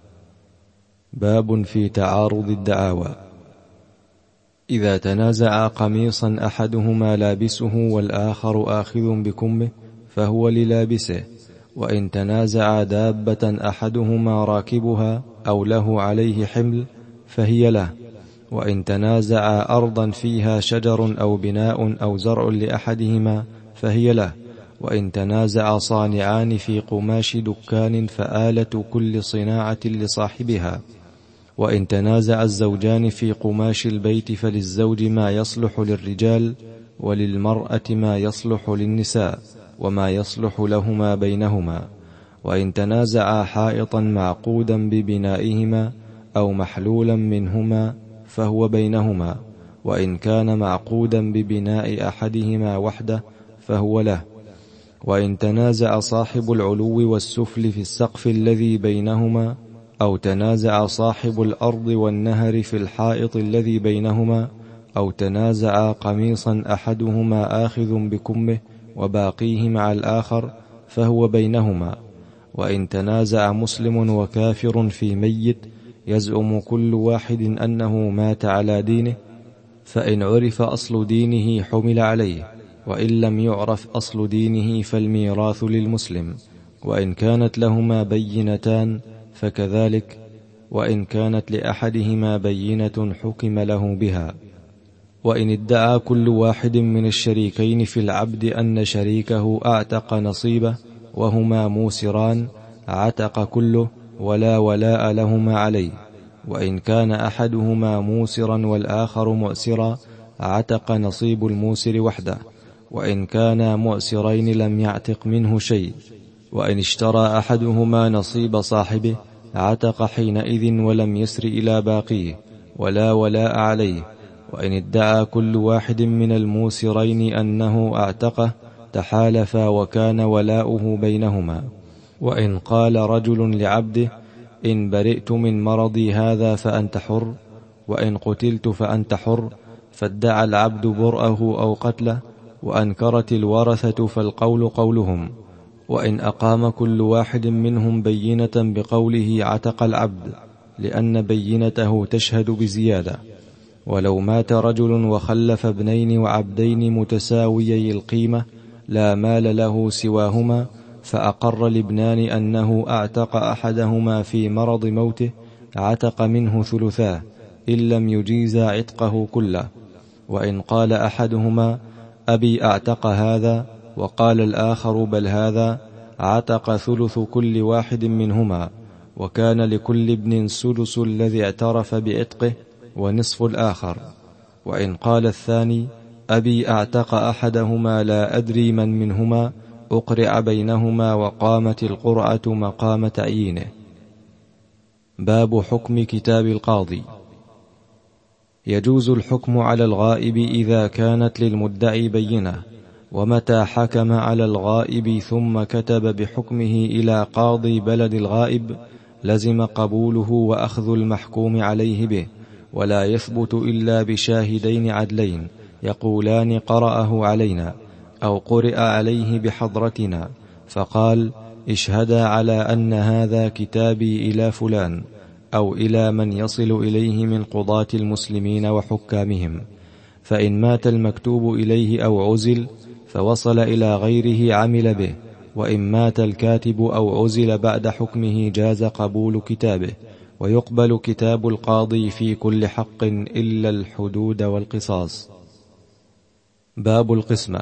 [SPEAKER 2] باب في تعارض الدعاوى. إذا تنازع قميصا أحدهما لابسه والآخر آخذ بكمه فهو للابسه، وإن تنازع دابة أحدهما راكبها أو له عليه حمل فهي له، وإن تنازع أرضا فيها شجر أو بناء أو زرع لأحدهما فهي له، وإن تنازع صانعان في قماش دكان فآلة كل صناعة لصاحبها، وإن تنازع الزوجان في قماش البيت فللزوج ما يصلح للرجال، وللمرأة ما يصلح للنساء، وما يصلح لهما بينهما، وإن تنازع حائطا معقودا ببنائهما أو محلولا منهما فهو بينهما، وإن كان معقودا ببناء أحدهما وحده فهو له، وإن تنازع صاحب العلو والسفل في السقف الذي بينهما، أو تنازع صاحب الأرض والنهر في الحائط الذي بينهما، أو تنازع قميصا أحدهما آخذ بكمه وباقيه مع الآخر فهو بينهما، وإن تنازع مسلم وكافر في ميت يزعم كل واحد أنه مات على دينه، فإن عرف أصل دينه حمل عليه، وإن لم يعرف أصل دينه فالميراث للمسلم، وإن كانت لهما بينتان فكذلك، وإن كانت لأحدهما بينة حكم له بها.
[SPEAKER 1] وإن ادعى كل واحد من الشريكين في العبد أن شريكه أعتق نصيبه وهما موسران عتق كله ولا ولاء لهما عليه، وإن كان أحدهما موسرا والآخر مؤسرا عتق نصيب الموسر وحده، وإن كانا مؤسرين لم يعتق منه شيء، وإن اشترى أحدهما نصيب صاحبه عتق حينئذ ولم يسر إلى باقيه ولا ولاء عليه، وإن ادعى كل واحد من الموسرين أنه أعتقه تحالفا وكان ولاؤه بينهما. وإن قال رجل لعبده إن برئت من مرضي هذا فأنت حر، وإن قتلت فأنت حر، فادعى العبد برأه أو قتله وأنكرت الورثة فالقول قولهم. وإن أقام كل واحد منهم بينة بقوله عتق العبد، لأن بينته تشهد بزيادة. ولو مات رجل وخلف ابنين وعبدين متساويي القيمة لا مال له سواهما، فأقر الابنان أنه أعتق أحدهما في مرض موته عتق منه ثلثاه إن لم يجيز عتقه كله. وإن قال أحدهما أبي أعتق هذا وقال الآخر بل هذا، عتق ثلث كل واحد منهما، وكان لكل ابن سدس الذي اعترف بعتقه ونصف الآخر. وإن قال الثاني أبي أعتق أحدهما لا أدري من منهما، أقرع بينهما وقامت القرعة مقام تعيينه. باب حكم كتاب القاضي. يجوز الحكم على الغائب إذا كانت للمدعي بينة، ومتى حكم على الغائب ثم كتب بحكمه إلى قاضي بلد الغائب لزم قبوله وأخذ المحكوم عليه به، ولا يثبت إلا بشاهدين عدلين يقولان قرأه علينا أو قرئ عليه بحضرتنا، فقال اشهدا على أن هذا كتابي إلى فلان أو إلى من يصل إليه من قضاة المسلمين وحكامهم. فإن مات المكتوب إليه أو عزل فوصل إلى غيره عمل به، وإن مات الكاتب أو عزل بعد حكمه جاز قبول كتابه، ويقبل كتاب القاضي في كل حق إلا الحدود والقصاص. باب القسمة،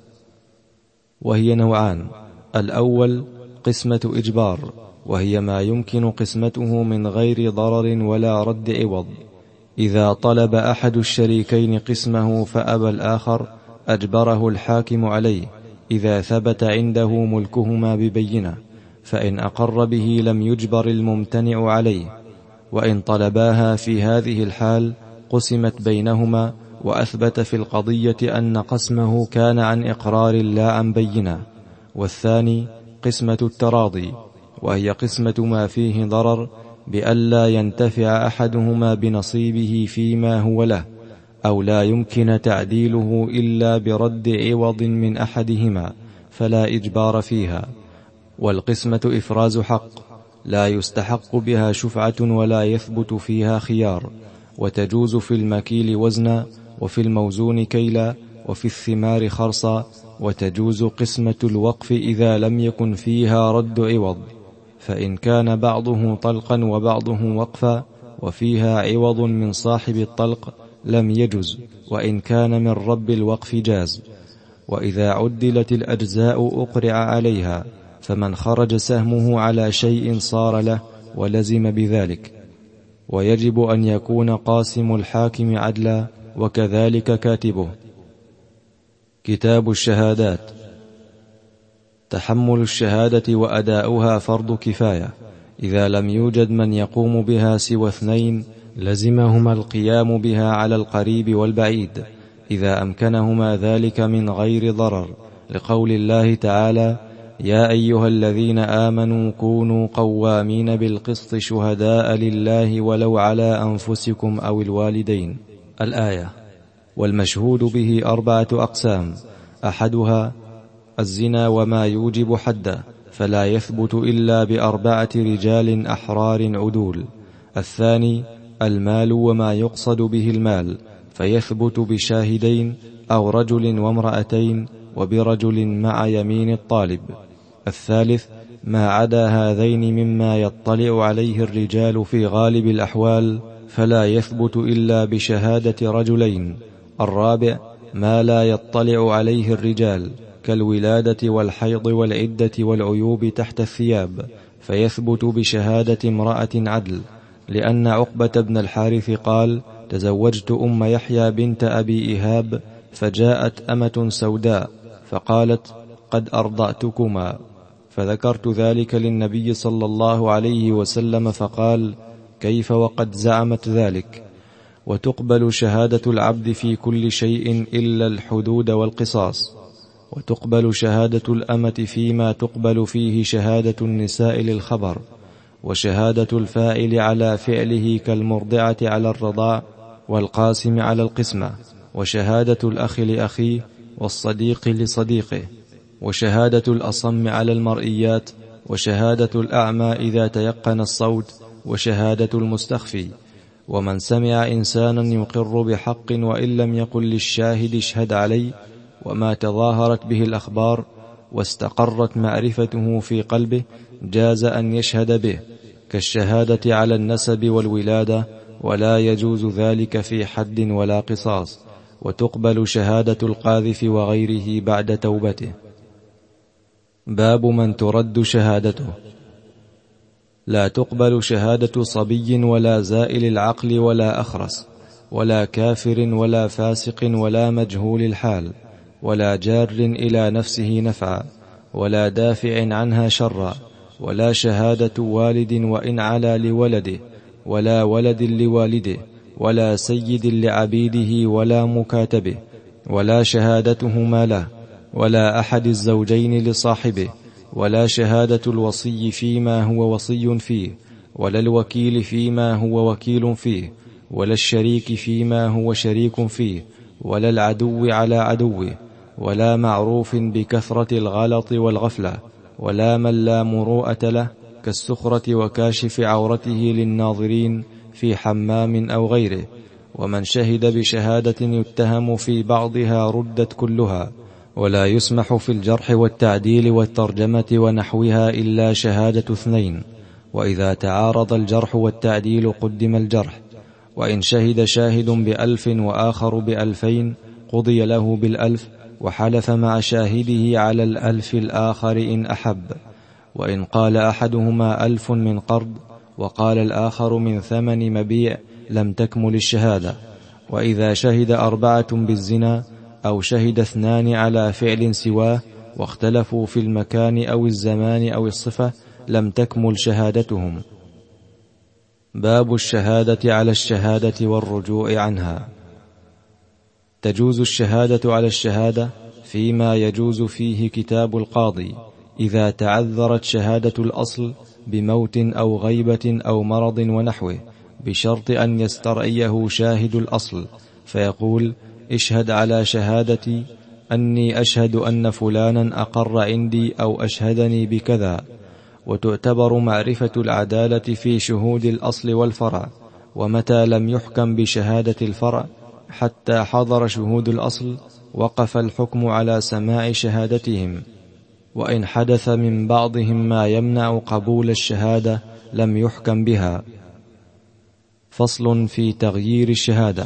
[SPEAKER 1] وهي نوعان: الأول قسمة إجبار، وهي ما يمكن قسمته من غير ضرر ولا رد عوض. إذا طلب أحد الشريكين قسمه فأبى الآخر أجبره الحاكم عليه إذا ثبت عنده ملكهما ببينة، فإن أقر به لم يجبر الممتنع عليه. وإن طلباها في هذه الحال قسمت بينهما، وأثبت في القضية أن قسمه كان عن إقرار لا عن بينة. والثاني قسمة التراضي، وهي قسمة ما فيه ضرر بألا ينتفع أحدهما بنصيبه فيما هو له، أو لا يمكن تعديله إلا برد عوض من أحدهما، فلا إجبار فيها. والقسمة إفراز حق لا يستحق بها شفعة ولا يثبت فيها خيار، وتجوز في المكيل وزنا، وفي الموزون كيلا، وفي الثمار خرصا. وتجوز قسمة الوقف إذا لم يكن فيها رد عوض، فإن كان بعضه طلقا وبعضه وقفا وفيها عوض من صاحب الطلق لم يجز، وإن كان من رب الوقف جاز. وإذا عدلت الأجزاء أقرع عليها، فمن خرج سهمه على شيء صار له ولزم بذلك. ويجب أن يكون قاسم الحاكم عدلا، وكذلك كاتبه. كتاب الشهادات. تحمل الشهادة وأداؤها فرض كفاية، إذا لم يوجد من يقوم بها سوى اثنين لزمهما القيام بها على القريب والبعيد، إذا أمكنهما ذلك من غير ضرر، لقول الله تعالى: يا أيها الذين آمنوا كونوا قوامين بالقسط شهداء لله ولو على أنفسكم أو الوالدين، الآية. والمشهود به أربعة أقسام: أحدها الزنا وما يوجب حده، فلا يثبت إلا بأربعة رجال أحرار عدول. الثاني المال وما يقصد به المال، فيثبت بشاهدين أو رجل وامرأتين وبرجل مع يمين الطالب. الثالث ما عدا هذين مما يطلع عليه الرجال في غالب الأحوال، فلا يثبت إلا بشهادة رجلين.
[SPEAKER 2] الرابع ما لا يطلع عليه الرجال كالولادة والحيض والعدة والعيوب تحت الثياب، فيثبت بشهادة امرأة عدل، لأن عقبة بن الحارث قال: تزوجت أم يحيى بنت أبي إيهاب، فجاءت أمة سوداء فقالت: قد أرضعتكما، فذكرت ذلك للنبي صلى الله عليه وسلم فقال: كيف وقد زعمت ذلك؟ وتقبل شهادة العبد في كل شيء إلا الحدود والقصاص، وتقبل شهادة الأمة فيما تقبل فيه شهادة النساء للخبر، وشهادة الفاعل على فعله كالمرضعة على الرضاع، والقاسم على القسمة، وشهادة الأخ لأخيه، والصديق لصديقه، وشهادة الأصم على المرئيات، وشهادة الأعمى إذا تيقن الصوت، وشهادة المستخفي. ومن سمع إنسانا يقر بحق وإن لم يقل للشاهد اشهد علي، وما تظاهرت به الأخبار واستقرت معرفته في قلبه جاز أن يشهد به، كالشهادة على النسب والولادة، ولا يجوز ذلك في حد ولا قصاص. وتقبل شهادة القاذف وغيره بعد توبته. باب من ترد شهادته. لا تقبل شهادة صبي ولا زائل العقل ولا أخرس، ولا كافر ولا فاسق ولا مجهول الحال، ولا جار إلى نفسه نفعا، ولا دافع عنها شرا، ولا شهادة والد وإن علا لولده، ولا ولد لوالده، ولا سيد لعبيده ولا مكاتبه، ولا شهادتهما له، ولا أحد الزوجين لصاحبه، ولا شهادة الوصي فيما هو وصي فيه، ولا الوكيل فيما هو وكيل فيه، ولا الشريك فيما هو شريك فيه، ولا العدو على عدوه، ولا معروف بكثرة الغلط والغفلة، ولا من لا مروءة له كالسخرة وكاشف عورته للناظرين في حمام أو غيره. ومن شهد بشهادة يتهم في بعضها ردت كلها، ولا يسمح في الجرح والتعديل والترجمة ونحوها إلا شهادة اثنين، وإذا تعارض الجرح والتعديل قدم الجرح. وإن شهد شاهد بألف وآخر بألفين قضي له بالألف، وحلف مع شاهده على الألف الآخر إن أحب. وإن قال أحدهما ألف من قرض وقال الآخر من ثمن مبيع لم تكمل الشهادة. وإذا شهد أربعة بالزنا أو شهد اثنان على فعل سواه واختلفوا في المكان أو الزمان أو الصفة لم تكمل شهادتهم. باب الشهادة على الشهادة والرجوع عنها. تجوز الشهادة على الشهادة فيما يجوز فيه كتاب القاضي، إذا تعذرت شهادة الأصل بموت أو غيبة أو مرض ونحوه، بشرط أن يسترعيه شاهد الأصل فيقول: اشهد على شهادتي أني أشهد أن فلانا أقر عندي أو أشهدني بكذا. وتعتبر معرفة العدالة في شهود الأصل والفرع، ومتى لم يحكم بشهادة الفرع حتى حضر شهود الأصل وقف الحكم على سماع شهادتهم. وإن حدث من بعضهم ما يمنع قبول الشهادة لم يحكم بها. فصل في تغيير الشهادة.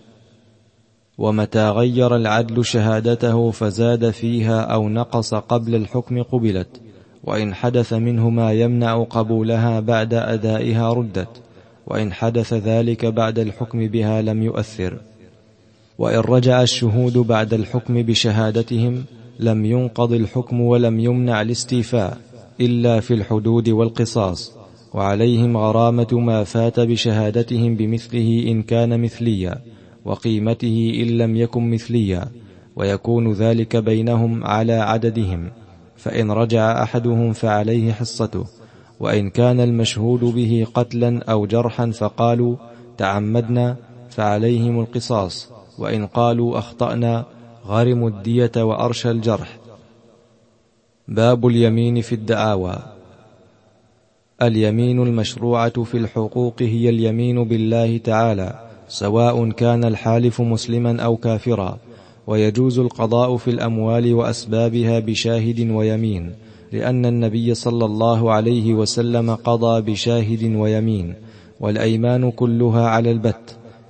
[SPEAKER 2] ومتى غير العدل شهادته فزاد فيها أو نقص قبل الحكم قبلت، وإن حدث منه ما يمنع قبولها بعد أدائها ردت، وإن حدث ذلك بعد الحكم بها لم يؤثر. وإن رجع الشهود بعد الحكم بشهادتهم لم ينقض الحكم ولم يمنع الاستيفاء إلا في الحدود والقصاص، وعليهم غرامة ما فات بشهادتهم بمثله إن كان مثليا، وقيمته إن لم يكن مثليا، ويكون ذلك بينهم على عددهم، فإن رجع أحدهم فعليه حصته. وإن كان المشهود به قتلا أو جرحا فقالوا تعمدنا فعليهم القصاص، وإن قالوا أخطأنا غرموا الدية وأرشى الجرح. باب اليمين في الدعاوى. اليمين المشروعة في الحقوق هي اليمين بالله تعالى، سواء كان الحالف مسلما أو كافرا، ويجوز القضاء في الأموال وأسبابها بشاهد ويمين، لأن النبي صلى الله عليه وسلم قضى بشاهد ويمين، والأيمان كلها على البت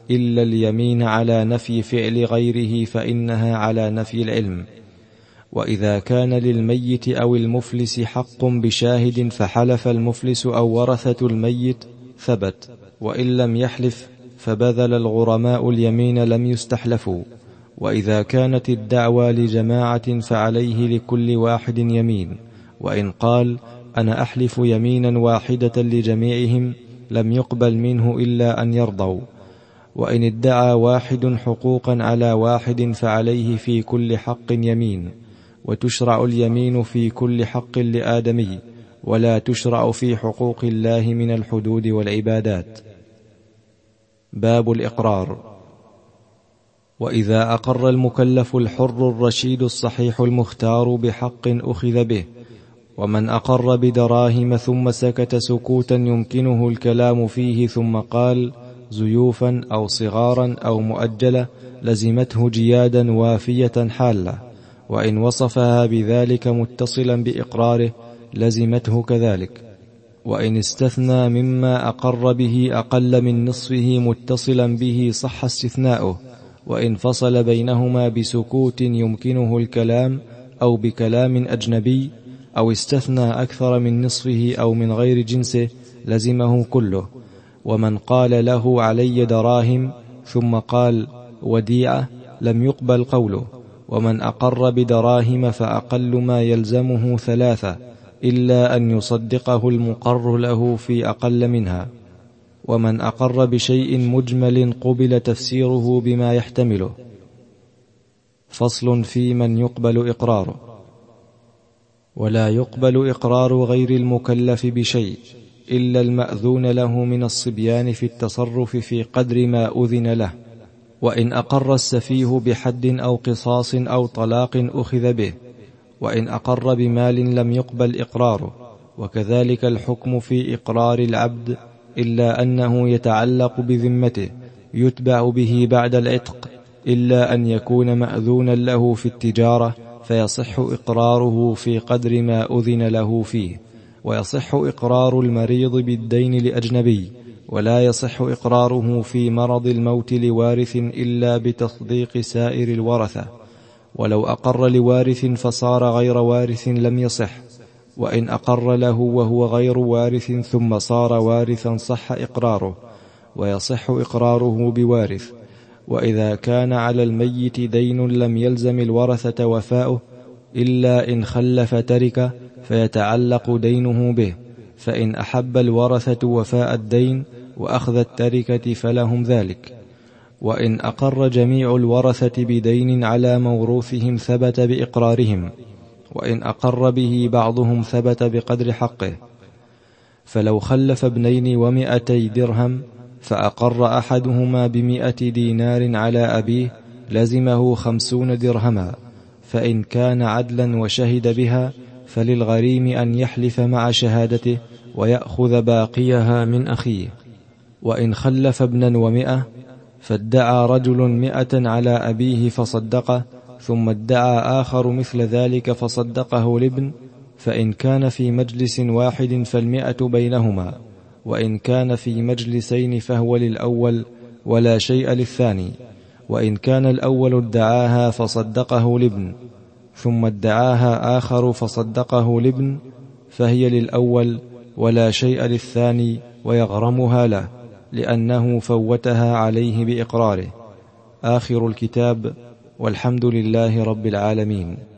[SPEAKER 1] إلا اليمين على نفي فعل غيره فإنها على نفي العلم. وإذا كان للميت أو المفلس حق بشاهد فحلف المفلس أو ورثة الميت ثبت، وإن لم يحلف فبذل الغرماء اليمين لم يستحلفوا. وإذا كانت الدعوى لجماعة فعليه لكل واحد يمين، وإن قال أنا أحلف يمينا واحدة لجميعهم لم يقبل منه إلا أن يرضوا. وإن ادعى واحد حقوقا على واحد فعليه في كل حق يمين، وتشرع اليمين في كل حق لآدمي، ولا تشرع في حقوق الله من الحدود والعبادات. باب الإقرار. وإذا أقر المكلف الحر الرشيد الصحيح المختار بحق أخذ به، ومن أقر بدراهم ثم سكت سكوتا يمكنه الكلام فيه ثم قال زيوفا أو صغارا أو مؤجلة لزمته جيادا وافية حالة، وإن وصفها بذلك متصلا بإقراره لزمته كذلك. وإن استثنى مما أقر به أقل من نصفه متصلا به صح استثناؤه، وإن فصل بينهما بسكوت يمكنه الكلام أو بكلام أجنبي، أو استثنى أكثر من نصفه أو من غير جنسه لزمه كله. ومن قال له علي دراهم ثم قال وديعة لم يقبل قوله. ومن أقر بدراهم فأقل ما يلزمه ثلاثة، إلا أن يصدقه المقر له في أقل منها. ومن أقر بشيء مجمل قبل تفسيره بما يحتمله. فصل في من يقبل إقراره. ولا يقبل إقرار غير المكلف بشيء إلا المأذون له من الصبيان في التصرف في قدر ما أذن له. وإن أقر السفيه بحد أو قصاص أو طلاق أخذ به. وإن أقر بمال لم يقبل إقراره. وكذلك الحكم في إقرار العبد، إلا أنه يتعلق بذمته يتبع به بعد العتق، إلا أن يكون مأذونا له في التجارة فيصح إقراره في قدر ما أذن له فيه. ويصح إقرار المريض بالدين لأجنبي، ولا يصح إقراره في مرض الموت لوارث إلا بتصديق سائر الورثة. ولو أقر لوارث فصار غير وارث لم يصح. وإن أقر له وهو غير وارث ثم صار وارثا صح إقراره، ويصح إقراره بوارث. وإذا كان على الميت دين لم يلزم الورثة وفاؤه إلا إن خلف تركه فيتعلق دينه به، فإن أحب الورثة وفاء الدين وأخذ التركة فلهم ذلك. وإن أقر جميع الورثة بدين على موروثهم ثبت بإقرارهم، وإن أقر به بعضهم ثبت بقدر حقه. فلو خلف ابنين ومئتي درهم فأقر أحدهما بمئة دينار على أبيه لزمه خمسون درهما، فإن كان عدلا وشهد بها فللغريم أن يحلف مع شهادته ويأخذ باقيها من أخيه. وإن خلف ابنا ومئة فادعى رجل مئة على أبيه فصدقه، ثم ادعى آخر مثل ذلك فصدقه لابن، فإن كان في مجلس واحد فالمئة بينهما، وإن كان في مجلسين فهو للأول ولا شيء للثاني. وإن كان الأول ادعاها فصدقه لابن، ثم ادعاها آخر فصدقه لابن، فهي للأول ولا شيء للثاني ويغرمها له، لأنه فوتها عليه بإقراره. آخر الكتاب، والحمد لله رب العالمين.